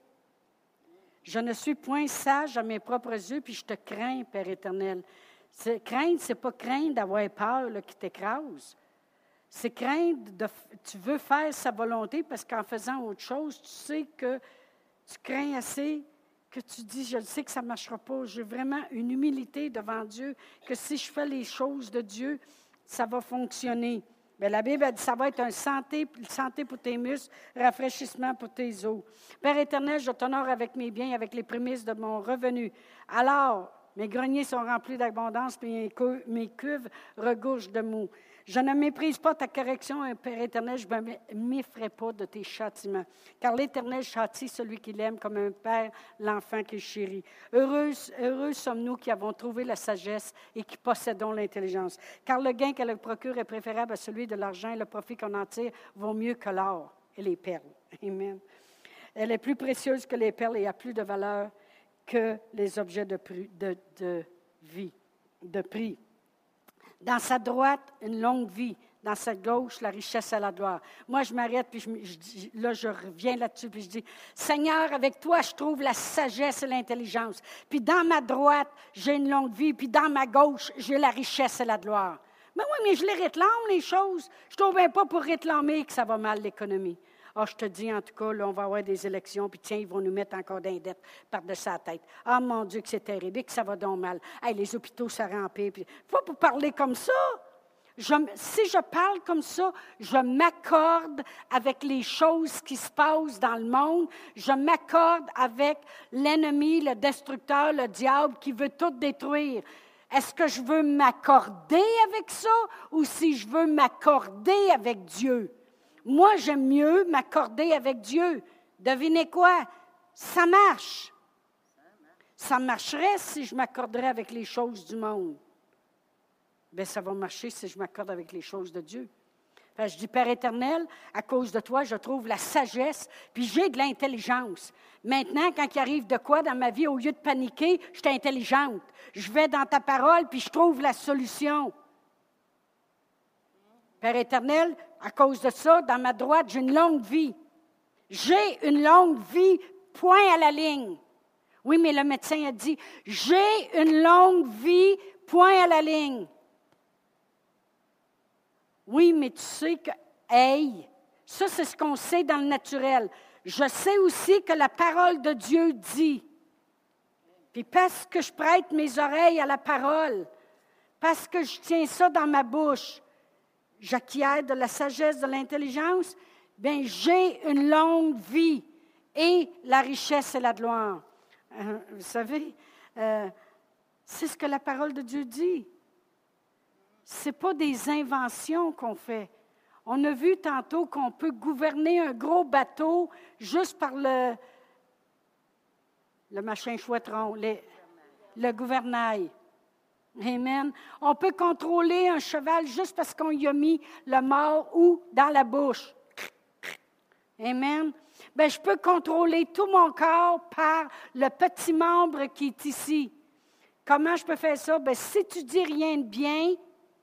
Je ne suis point sage à mes propres yeux, puis je te crains, Père éternel. C'est, craindre, ce n'est pas craindre d'avoir peur là, qui t'écrase. C'est craindre, de, tu veux faire sa volonté parce qu'en faisant autre chose, tu sais que tu crains assez que tu dis, je sais que ça ne marchera pas. J'ai vraiment une humilité devant Dieu que si je fais les choses de Dieu, ça va fonctionner. Bien, la Bible a dit, ça va être une santé, santé pour tes muscles, rafraîchissement pour tes os. Père éternel, je t'honore avec mes biens, avec les prémices de mon revenu. Alors, mes greniers sont remplis d'abondance, puis mes cuves regorgent de mou. Je ne méprise pas ta correction, Père éternel, je ne m'effraie pas de tes châtiments. Car l'Éternel châtie celui qui l'aime comme un père l'enfant qu'il chérit. Heureux, heureux sommes-nous qui avons trouvé la sagesse et qui possédons l'intelligence. Car le gain qu'elle procure est préférable à celui de l'argent et le profit qu'on en tire vaut mieux que l'or et les perles. Amen. Elle est plus précieuse que les perles et a plus de valeur que les objets de, de, de vie, de prix. Dans sa droite, une longue vie. Dans sa gauche, la richesse et la gloire. Moi, je m'arrête, puis je, je, là, je reviens là-dessus, puis je dis, Seigneur, avec toi, je trouve la sagesse et l'intelligence. Puis dans ma droite, j'ai une longue vie, puis dans ma gauche, j'ai la richesse et la gloire. Mais oui, mais je les réclame, les choses. Je ne trouve bien pas pour réclamer que ça va mal, l'économie. Ah, je te dis, en tout cas, là, on va avoir des élections, puis tiens, ils vont nous mettre encore d'indettes par-dessus la tête. Ah, mon Dieu, que c'est terrible, et que ça va donc mal. Hey, les hôpitaux, ça rampait. Puis, faut pas parler comme ça. Je, si je parle comme ça, je m'accorde avec les choses qui se passent dans le monde. Je m'accorde avec l'ennemi, le destructeur, le diable qui veut tout détruire. Est-ce que je veux m'accorder avec ça ou si je veux m'accorder avec Dieu? Moi, j'aime mieux m'accorder avec Dieu. Devinez quoi? Ça marche. Ça marcherait si je m'accorderais avec les choses du monde. Bien, ça va marcher si je m'accorde avec les choses de Dieu. Enfin, je dis, Père éternel, à cause de toi, je trouve la sagesse, puis j'ai de l'intelligence. Maintenant, quand il arrive de quoi dans ma vie, au lieu de paniquer, je suis intelligente. Je vais dans ta parole, puis je trouve la solution. Père éternel, à cause de ça, dans ma droite, j'ai une longue vie. J'ai une longue vie, point à la ligne. Oui, mais le médecin a dit, j'ai une longue vie, point à la ligne. Oui, mais tu sais que, hey, ça c'est ce qu'on sait dans le naturel. Je sais aussi que la parole de Dieu dit. Puis parce que je prête mes oreilles à la parole, parce que je tiens ça dans ma bouche, j'acquiers de la sagesse, de l'intelligence, bien, j'ai une longue vie et la richesse et la gloire. Euh, vous savez, euh, c'est ce que la parole de Dieu dit. Ce n'est pas des inventions qu'on fait. On a vu tantôt qu'on peut gouverner un gros bateau juste par le, le machin chouetteron, les, le gouvernail. Amen. On peut contrôler un cheval juste parce qu'on y a mis le mort ou dans la bouche. Amen. Bien, je peux contrôler tout mon corps par le petit membre qui est ici. Comment je peux faire ça? Bien, si tu dis rien de bien,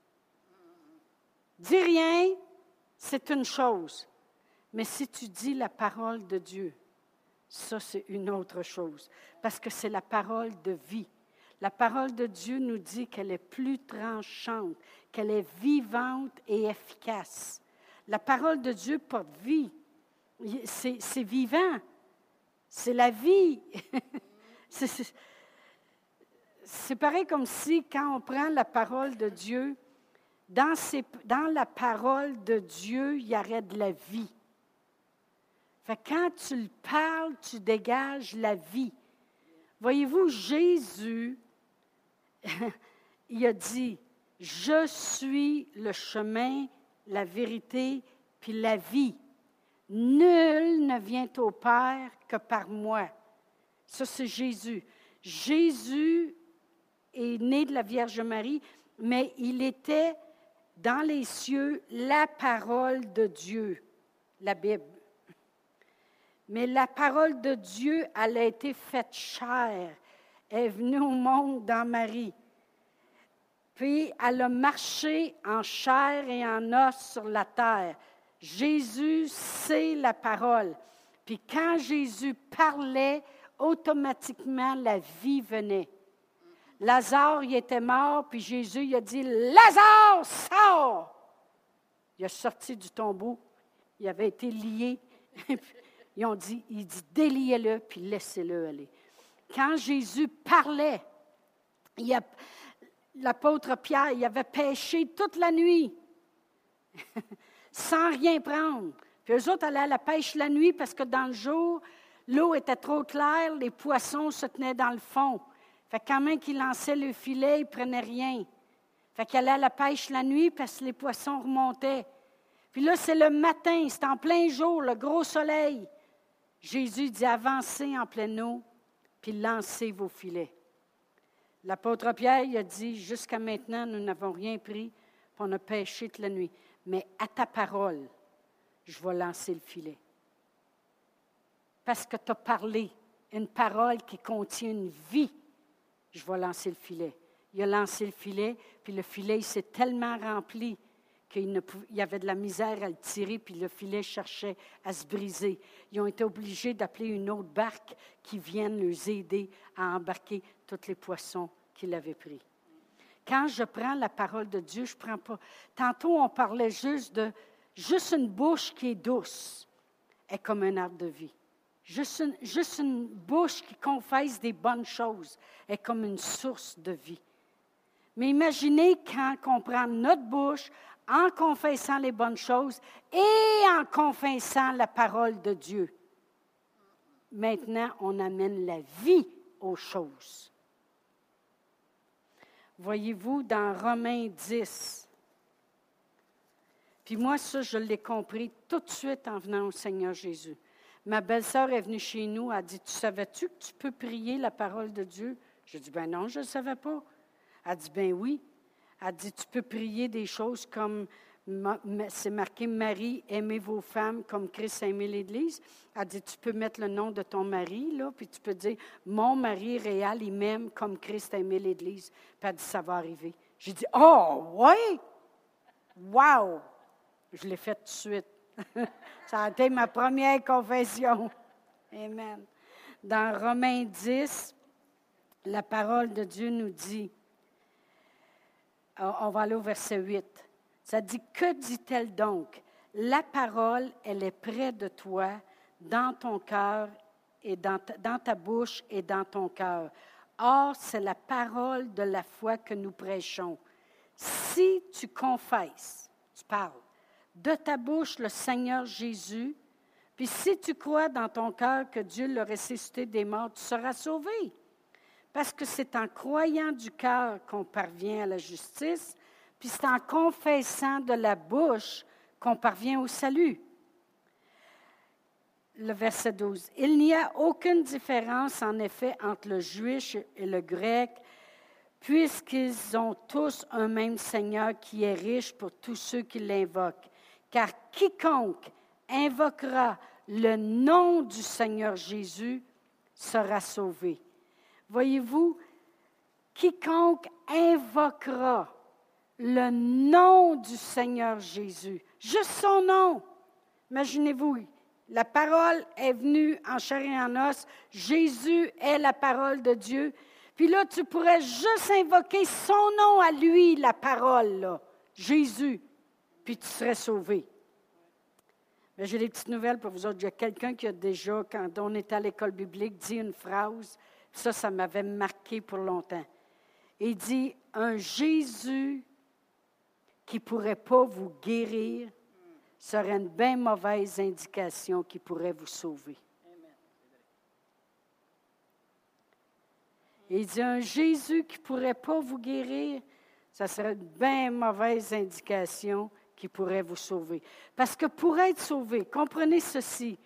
dis rien, c'est une chose. Mais si tu dis la parole de Dieu, ça, c'est une autre chose. Parce que c'est la parole de vie. La parole de Dieu nous dit qu'elle est plus tranchante, qu'elle est vivante et efficace. La parole de Dieu porte vie. C'est, c'est vivant. C'est la vie. c'est, c'est, c'est pareil comme si, quand on prend la parole de Dieu, Dans, ces, dans la parole de Dieu, il y aurait de la vie. Fait que quand tu le parles, tu dégages la vie. Voyez-vous, Jésus, il a dit, « Je suis le chemin, la vérité, puis la vie. Nul ne vient au Père que par moi. » Ça, c'est Jésus. Jésus est né de la Vierge Marie, mais il était dans les cieux la parole de Dieu, la Bible. Mais la parole de Dieu, elle a été faite chair. Elle est venue au monde dans Marie. Puis, elle a marché en chair et en os sur la terre. Jésus, c'est la parole. Puis, quand Jésus parlait, automatiquement, la vie venait. Lazare, il était mort, puis Jésus, il a dit, « Lazare, sors! » Il a sorti du tombeau. Il avait été lié. Ils ont dit, il dit, « Déliez-le, puis laissez-le aller. » Quand Jésus parlait, il a, l'apôtre Pierre, il avait pêché toute la nuit, sans rien prendre. Puis eux autres allaient à la pêche la nuit, parce que dans le jour, l'eau était trop claire, les poissons se tenaient dans le fond. Fait que quand même qu'ils lançaient le filet, ils ne prenaient rien. Fait qu'ils allaient à la pêche la nuit parce que les poissons remontaient. Puis là, c'est le matin, c'est en plein jour, le gros soleil. Jésus dit, avancez en pleine eau, puis lancez vos filets. L'apôtre Pierre, il a dit, jusqu'à maintenant, nous n'avons rien pris, puis on a pêché toute la nuit. Mais à ta parole, je vais lancer le filet. Parce que tu as parlé, une parole qui contient une vie. Je vais lancer le filet. Il a lancé le filet, puis le filet, il s'est tellement rempli qu'il ne pouvait, il y avait de la misère à le tirer, puis le filet cherchait à se briser. Ils ont été obligés d'appeler une autre barque qui vienne les aider à embarquer tous les poissons qu'il avait pris. Quand je prends la parole de Dieu, je ne prends pas... Tantôt, on parlait juste de... Juste une bouche qui est douce est comme un arbre de vie. Juste une, juste une bouche qui confesse des bonnes choses est comme une source de vie. Mais imaginez quand on prend notre bouche en confessant les bonnes choses et en confessant la parole de Dieu. Maintenant, on amène la vie aux choses. Voyez-vous, dans Romains dix, puis moi, ça, je l'ai compris tout de suite en venant au Seigneur Jésus. Ma belle-sœur est venue chez nous, elle a dit, « Tu savais-tu que tu peux prier la parole de Dieu? » J'ai dit, « Ben non, je ne le savais pas. » Elle a dit, « Ben oui. » Elle a dit, « Tu peux prier des choses comme, c'est marqué, Marie, aimez vos femmes comme Christ a aimé l'Église. » Elle a dit, « Tu peux mettre le nom de ton mari, là, puis tu peux dire, mon mari réel, il m'aime comme Christ a aimé l'Église. » Puis elle a dit, « Ça va arriver. » J'ai dit, « Oh, ouais! Wow! » Je l'ai fait tout de suite. Ça a été ma première confession. Amen. Dans Romains dix, la parole de Dieu nous dit, on va aller au verset huit. Ça dit, « Que dit-elle donc? La parole, elle est près de toi, dans ton cœur, et dans ta, dans ta bouche et dans ton cœur. Or, c'est la parole de la foi que nous prêchons. Si tu confesses, tu parles, de ta bouche le Seigneur Jésus, puis si tu crois dans ton cœur que Dieu l'a ressuscité des morts, tu seras sauvé. Parce que c'est en croyant du cœur qu'on parvient à la justice, puis c'est en confessant de la bouche qu'on parvient au salut. » Le verset douze. « Il n'y a aucune différence, en effet, entre le juif et le grec, puisqu'ils ont tous un même Seigneur qui est riche pour tous ceux qui l'invoquent. Car quiconque invoquera le nom du Seigneur Jésus sera sauvé. » Voyez-vous, quiconque invoquera le nom du Seigneur Jésus, juste son nom. Imaginez-vous, la parole est venue en chair et en os. Jésus est la parole de Dieu. Puis là, tu pourrais juste invoquer son nom à lui, la parole, là, Jésus, puis tu serais sauvé. Mais j'ai des petites nouvelles pour vous autres. Il y a quelqu'un qui a déjà, quand on était à l'école biblique, dit une phrase. Ça, ça m'avait marqué pour longtemps. Il dit, « Un Jésus qui ne pourrait pas vous guérir serait une bien mauvaise indication qui pourrait vous sauver. » Il dit, « Un Jésus qui ne pourrait pas vous guérir, ça serait une bien mauvaise indication qui pourrait vous sauver. » Parce que pour être sauvé, comprenez ceci,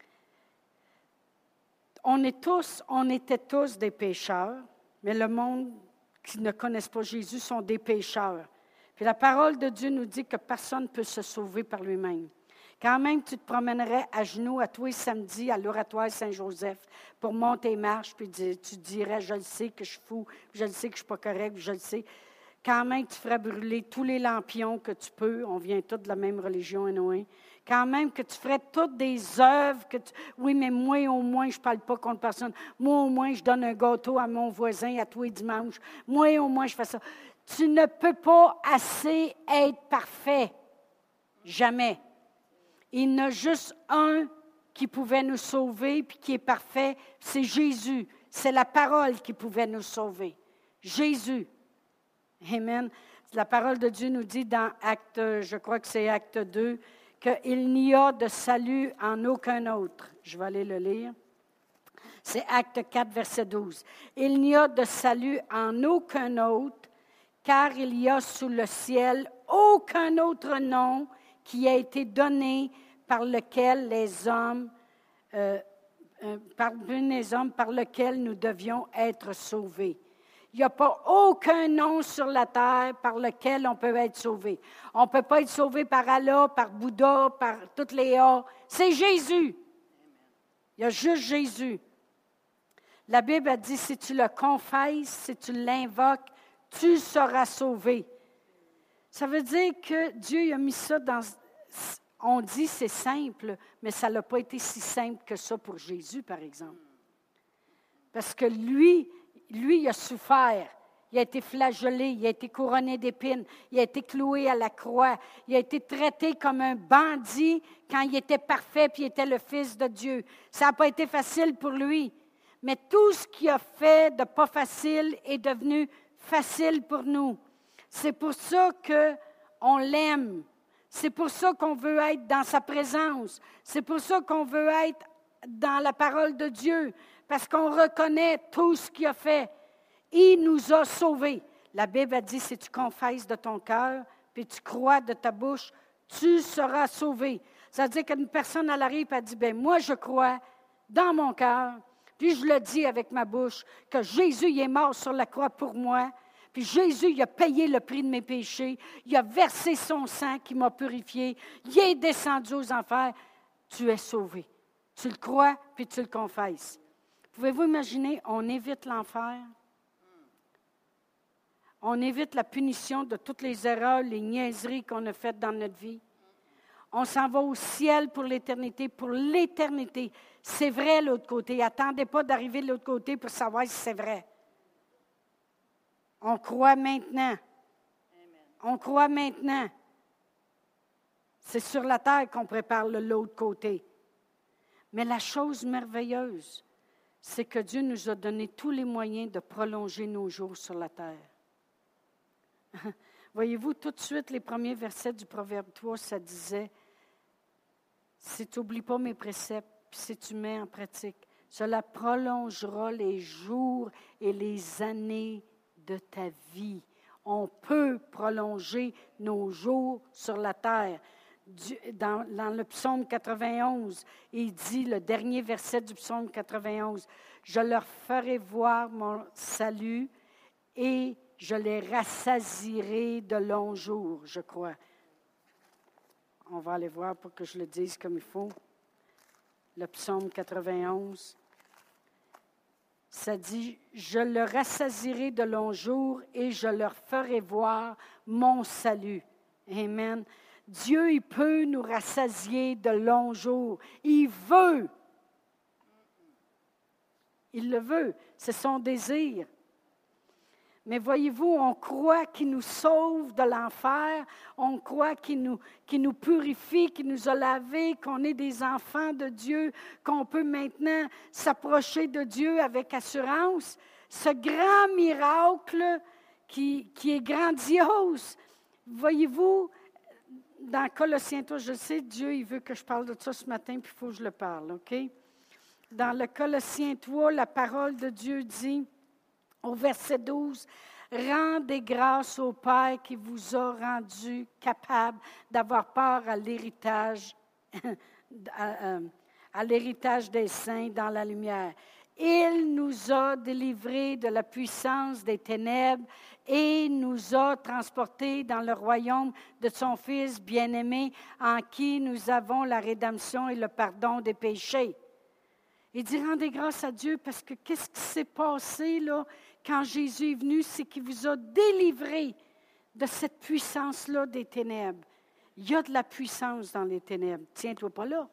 On, est tous, on était tous des pécheurs, mais le monde qui ne connaissent pas Jésus sont des pécheurs. Puis la parole de Dieu nous dit que personne ne peut se sauver par lui-même. Quand même, tu te promènerais à genoux à tous les samedis à l'oratoire Saint-Joseph pour monter les marches, puis tu dirais, je le sais que je suis fou, je le sais que je ne suis pas correct, je le sais. Quand même, tu ferais brûler tous les lampions que tu peux. On vient tous de la même religion, anyway. Quand même que tu ferais toutes des œuvres que tu... Oui, mais moi, au moins, je ne parle pas contre personne. Moi, au moins, je donne un gâteau à mon voisin à tous les dimanches. Moi, au moins, je fais ça. Tu ne peux pas assez être parfait. Jamais. Il y en a juste un qui pouvait nous sauver, puis qui est parfait, c'est Jésus. C'est la parole qui pouvait nous sauver. Jésus. Amen. La parole de Dieu nous dit dans Acte, je crois que c'est Acte deux, qu'il n'y a de salut en aucun autre. Je vais aller le lire. C'est Acte quatre, verset douze. Il n'y a de salut en aucun autre, car il y a sous le ciel aucun autre nom qui a été donné par lequel les hommes, euh, euh, par les hommes par lequel nous devions être sauvés. Il n'y a pas aucun nom sur la terre par lequel on peut être sauvé. On ne peut pas être sauvé par Allah, par Bouddha, par toutes les A. C'est Jésus. Il y a juste Jésus. La Bible a dit, si tu le confesses, si tu l'invoques, tu seras sauvé. Ça veut dire que Dieu a mis ça dans... On dit c'est simple, mais ça n'a pas été si simple que ça pour Jésus, par exemple. Parce que lui... Lui, il a souffert, il a été flagellé, il a été couronné d'épines, il a été cloué à la croix, il a été traité comme un bandit quand il était parfait puis il était le Fils de Dieu. Ça n'a pas été facile pour lui, mais tout ce qu'il a fait de pas facile est devenu facile pour nous. C'est pour ça qu'on l'aime. C'est pour ça qu'on veut être dans sa présence. C'est pour ça qu'on veut être dans la parole de Dieu, parce qu'on reconnaît tout ce qu'il a fait. Il nous a sauvés. La Bible a dit, si tu confesses de ton cœur, puis tu crois de ta bouche, tu seras sauvé. Ça veut dire qu'une personne, elle arrive et elle dit, bien, moi, je crois dans mon cœur, puis je le dis avec ma bouche, que Jésus il est mort sur la croix pour moi, puis Jésus il a payé le prix de mes péchés, il a versé son sang qui m'a purifié, il est descendu aux enfers, tu es sauvé. Tu le crois, puis tu le confesses. Pouvez-vous imaginer, on évite l'enfer? On évite la punition de toutes les erreurs, les niaiseries qu'on a faites dans notre vie. On s'en va au ciel pour l'éternité, pour l'éternité. C'est vrai l'autre côté. Attendez pas d'arriver de l'autre côté pour savoir si c'est vrai. On croit maintenant. On croit maintenant. C'est sur la terre qu'on prépare de l'autre côté. Mais la chose merveilleuse, c'est que Dieu nous a donné tous les moyens de prolonger nos jours sur la terre. Voyez-vous, tout de suite, les premiers versets du Proverbe trois, ça disait, « Si tu n'oublies pas mes préceptes, puis si tu mets en pratique, cela prolongera les jours et les années de ta vie. » On peut prolonger nos jours sur la terre. Dans, dans le psaume quatre-vingt-onze, il dit, le dernier verset du psaume quatre-vingt-onze, « Je leur ferai voir mon salut et je les rassasierai de longs jours, je crois. » On va aller voir pour que je le dise comme il faut. Le psaume quatre-vingt-onze, ça dit, « Je le rassasierai de longs jours et je leur ferai voir mon salut. » Amen. Dieu, il peut nous rassasier de longs jours. Il veut. Il le veut. C'est son désir. Mais voyez-vous, on croit qu'il nous sauve de l'enfer, on croit qu'il nous, qu'il nous purifie, qu'il nous a lavés, qu'on est des enfants de Dieu, qu'on peut maintenant s'approcher de Dieu avec assurance. Ce grand miracle qui, qui est grandiose, voyez-vous, dans Colossiens trois, je sais, Dieu, il veut que je parle de ça ce matin, puis il faut que je le parle, OK? Dans le Colossiens trois, la parole de Dieu dit, au verset douze, « Rendez grâce au Père qui vous a rendu capable d'avoir part à l'héritage, à, à l'héritage des saints dans la lumière. Il nous a délivrés de la puissance des ténèbres et nous a transportés dans le royaume de son Fils bien-aimé, en qui nous avons la rédemption et le pardon des péchés. » Il dit, rendez grâce à Dieu parce que qu'est-ce qui s'est passé là, quand Jésus est venu, c'est qu'il vous a délivré de cette puissance-là des ténèbres. Il y a de la puissance dans les ténèbres. Tiens-toi pas là.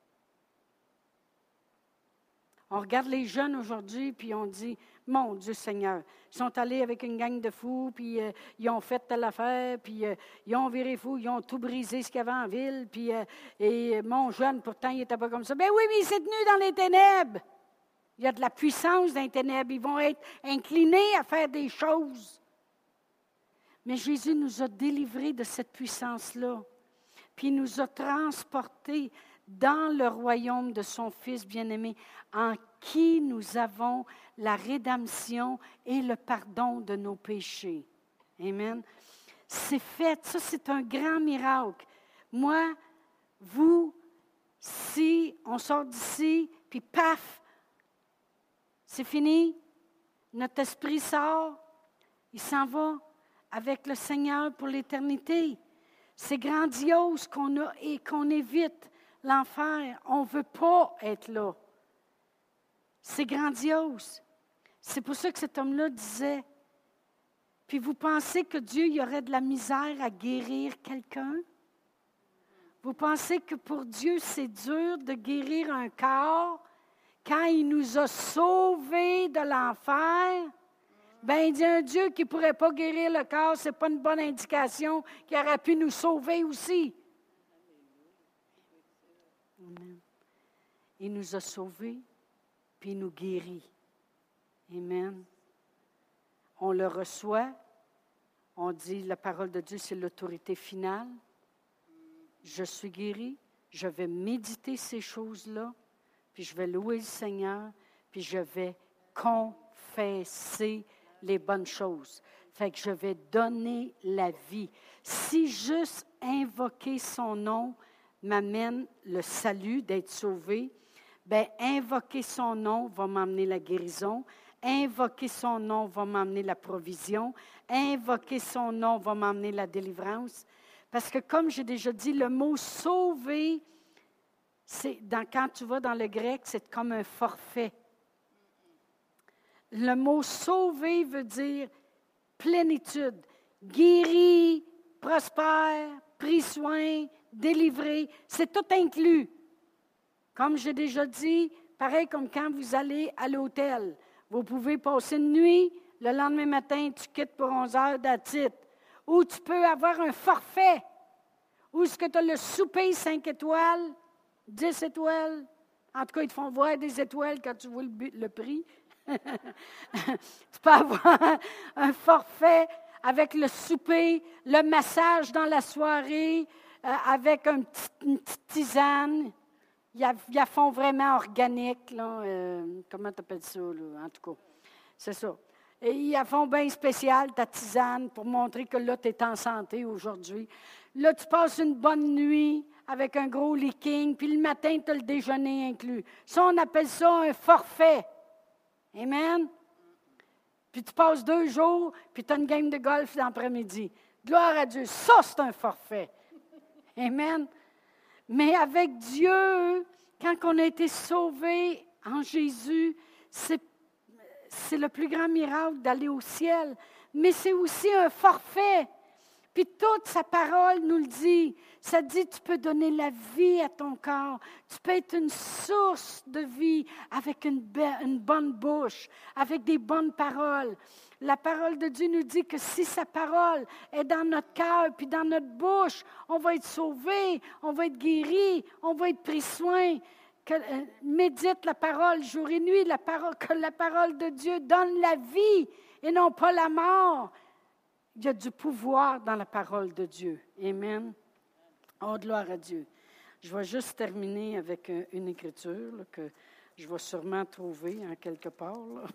On regarde les jeunes aujourd'hui, puis on dit, mon Dieu Seigneur, ils sont allés avec une gang de fous, puis euh, ils ont fait telle affaire, puis euh, ils ont viré fou, ils ont tout brisé ce qu'il y avait en ville, puis euh, et mon jeune, pourtant, il n'était pas comme ça. Ben oui, mais il s'est tenu dans les ténèbres. Il y a de la puissance dans les ténèbres. Ils vont être inclinés à faire des choses. Mais Jésus nous a délivrés de cette puissance-là, puis il nous a transportés dans le royaume de son Fils bien-aimé, en qui nous avons la rédemption et le pardon de nos péchés. Amen. C'est fait, ça c'est un grand miracle. Moi, vous, si on sort d'ici, puis paf, c'est fini, notre esprit sort, il s'en va avec le Seigneur pour l'éternité. C'est grandiose qu'on a et qu'on évite l'enfer. On ne veut pas être là. C'est grandiose. C'est pour ça que cet homme-là disait, puis vous pensez que Dieu y aurait de la misère à guérir quelqu'un? Vous pensez que pour Dieu, c'est dur de guérir un corps quand il nous a sauvés de l'enfer? Bien, il dit un Dieu qui ne pourrait pas guérir le corps, ce n'est pas une bonne indication qu'il aurait pu nous sauver aussi. Amen. Il nous a sauvés, puis il nous guérit. Amen. on le reçoit. On dit, la parole de Dieu, c'est l'autorité finale. Je suis guéri. Je vais méditer ces choses-là, puis je vais louer le Seigneur, puis je vais confesser les bonnes choses. Fait que je vais donner la vie. Si juste invoquer son nom m'amène le salut, d'être sauvé, bien, invoquer son nom va m'amener la guérison. Invoquer son nom va m'amener la provision. Invoquer son nom va m'amener la délivrance. Parce que comme j'ai déjà dit, le mot « sauver », c'est dans, quand tu vas dans le grec, c'est comme un forfait. Le mot « sauver » veut dire plénitude, guéri, prospère, pris soin, délivré, c'est tout inclus. Comme j'ai déjà dit, pareil comme quand vous allez à l'hôtel, vous pouvez passer une nuit, le lendemain matin, tu quittes pour onze heures d'attitude. Ou tu peux avoir un forfait, où est-ce que tu as le souper cinq étoiles, dix étoiles. En tout cas, ils te font voir des étoiles quand tu vois le, le prix. Tu peux avoir un forfait avec le souper, le massage dans la soirée, euh, avec un petit, une petite tisane. Ils la font vraiment organique. Là, euh, comment tu appelles ça? Là? En tout cas, c'est ça. Et ils la font bien spécial, ta tisane, pour montrer que là, tu es en santé aujourd'hui. Là, tu passes une bonne nuit avec un gros leaking, puis le matin, tu as le déjeuner inclus. Ça, on appelle ça un forfait. Amen? Puis tu passes deux jours, puis tu as une game de golf l'après-midi. Gloire à Dieu. Ça, c'est un forfait. Amen? Mais avec Dieu, quand on a été sauvés en Jésus, c'est, c'est le plus grand miracle d'aller au ciel. Mais c'est aussi un forfait. Puis toute sa parole nous le dit. Ça dit, tu peux donner la vie à ton corps. Tu peux être une source de vie avec une, be- une bonne bouche, avec des bonnes paroles. La parole de Dieu nous dit que si sa parole est dans notre cœur puis dans notre bouche, on va être sauvé, on va être guéri, on va être pris soin. Que, euh, médite la parole jour et nuit, la parole, que la parole de Dieu donne la vie et non pas la mort. Il y a du pouvoir dans la parole de Dieu. Amen. Oh, gloire à Dieu. Je vais juste terminer avec une écriture là, que je vais sûrement trouver en quelque part.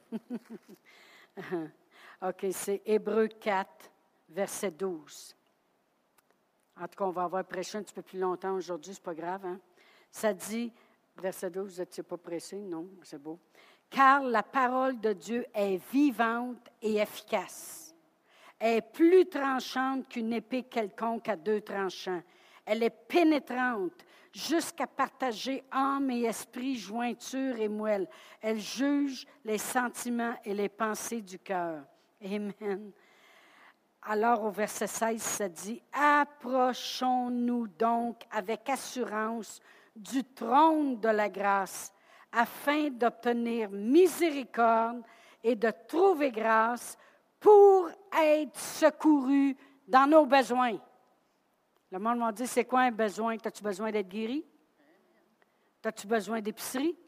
Là. OK, c'est Hébreux quatre, verset douze. En tout cas, on va avoir prêché un petit peu plus longtemps aujourd'hui, c'est pas grave. Hein? Ça dit, verset douze, vous n'êtes pas pressé? Non, c'est beau. Car la parole de Dieu est vivante et efficace. Elle est plus tranchante qu'une épée quelconque à deux tranchants. Elle est pénétrante jusqu'à partager âme et esprit, jointure et moelle. Elle juge les sentiments et les pensées du cœur. Amen. Alors au verset seize, ça dit, « Approchons-nous donc avec assurance du trône de la grâce, afin d'obtenir miséricorde et de trouver grâce pour être secourus dans nos besoins. » Le monde m'a dit, c'est quoi un besoin? As-tu besoin d'être guéri? As-tu besoin d'épicerie?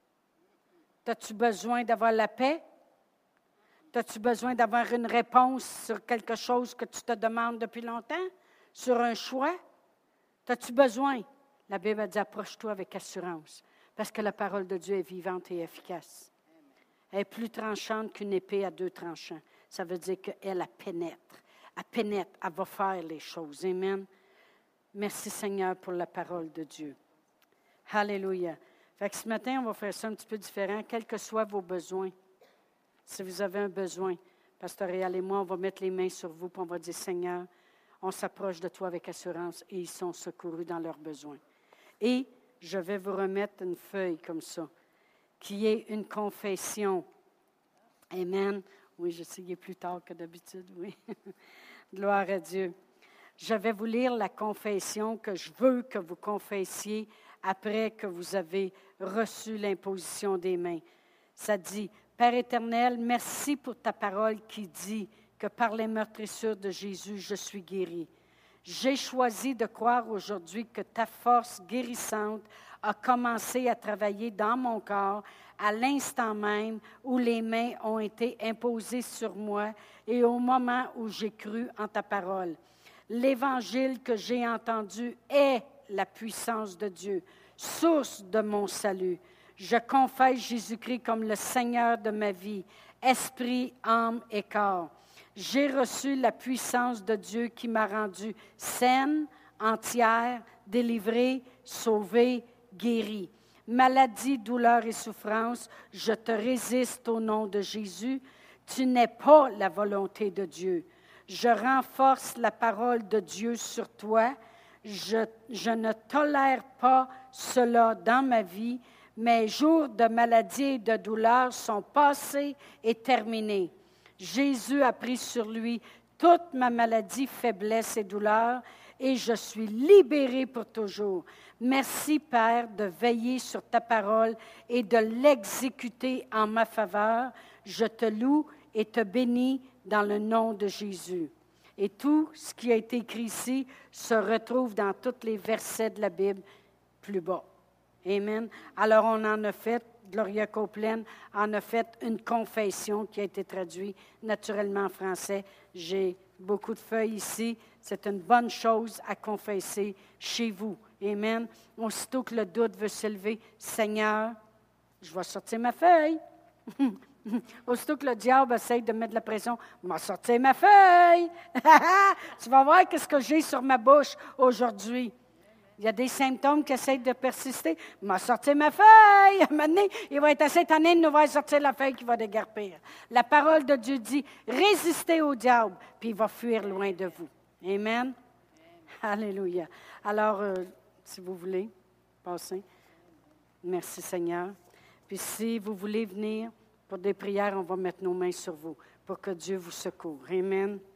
As-tu besoin d'avoir la paix? As-tu besoin d'avoir une réponse sur quelque chose que tu te demandes depuis longtemps? Sur un choix? As-tu besoin? La Bible a dit, approche-toi avec assurance, parce que la parole de Dieu est vivante et efficace. Elle est plus tranchante qu'une épée à deux tranchants. Ça veut dire qu'elle, elle pénètre. Elle pénètre, elle va faire les choses. Amen. Merci Seigneur pour la parole de Dieu. Alléluia. Fait que ce matin, on va faire ça un petit peu différent, quels que soient vos besoins. Si vous avez un besoin, Pasteur Réal et moi, on va mettre les mains sur vous et on va dire, Seigneur, on s'approche de toi avec assurance et ils sont secourus dans leurs besoins. Et je vais vous remettre une feuille comme ça, qui est une confession. Amen. Oui, je sais, il est plus tard que d'habitude, oui. Gloire à Dieu. Je vais vous lire la confession que je veux que vous confessiez après que vous avez reçu l'imposition des mains. Ça dit, « Père éternel, merci pour ta parole qui dit que par les meurtrissures de Jésus, je suis guéri. J'ai choisi de croire aujourd'hui que ta force guérissante a commencé à travailler dans mon corps à l'instant même où les mains ont été imposées sur moi et au moment où j'ai cru en ta parole. L'Évangile que j'ai entendu est la puissance de Dieu, source de mon salut. Je confesse Jésus-Christ comme le Seigneur de ma vie, esprit, âme et corps. J'ai reçu la puissance de Dieu qui m'a rendue saine, entière, délivrée, sauvée, guérie. Maladie, douleur et souffrance, je te résiste au nom de Jésus. Tu n'es pas la volonté de Dieu. Je renforce la parole de Dieu sur toi. Je, je ne tolère pas cela dans ma vie. Mes jours de maladie et de douleur sont passés et terminés. Jésus a pris sur lui toute ma maladie, faiblesse et douleur, et je suis libérée pour toujours. Merci, Père, de veiller sur ta parole et de l'exécuter en ma faveur. Je te loue et te bénis dans le nom de Jésus. Et tout ce qui a été écrit ici se retrouve dans tous les versets de la Bible plus bas. Amen. Alors, on en a fait, Gloria Copeland en a fait une confession qui a été traduite naturellement en français. J'ai beaucoup de feuilles ici. C'est une bonne chose à confesser chez vous. Amen. Aussitôt que le doute veut s'élever, Seigneur, je vais sortir ma feuille. Aussitôt que le diable essaie de mettre de la pression, je vais sortir ma feuille. Tu vas voir ce que j'ai sur ma bouche aujourd'hui. Il y a des symptômes qui essaient de persister. Il m'a sorti ma feuille. À un moment donné, il va être assez étonné de nous voir sortir la feuille qui va déguerpir. La parole de Dieu dit, résistez au diable, puis il va fuir loin de vous. Amen. Amen. Alléluia. Alors, euh, si vous voulez, passez. Merci Seigneur. Puis si vous voulez venir pour des prières, on va mettre nos mains sur vous pour que Dieu vous secoure. Amen.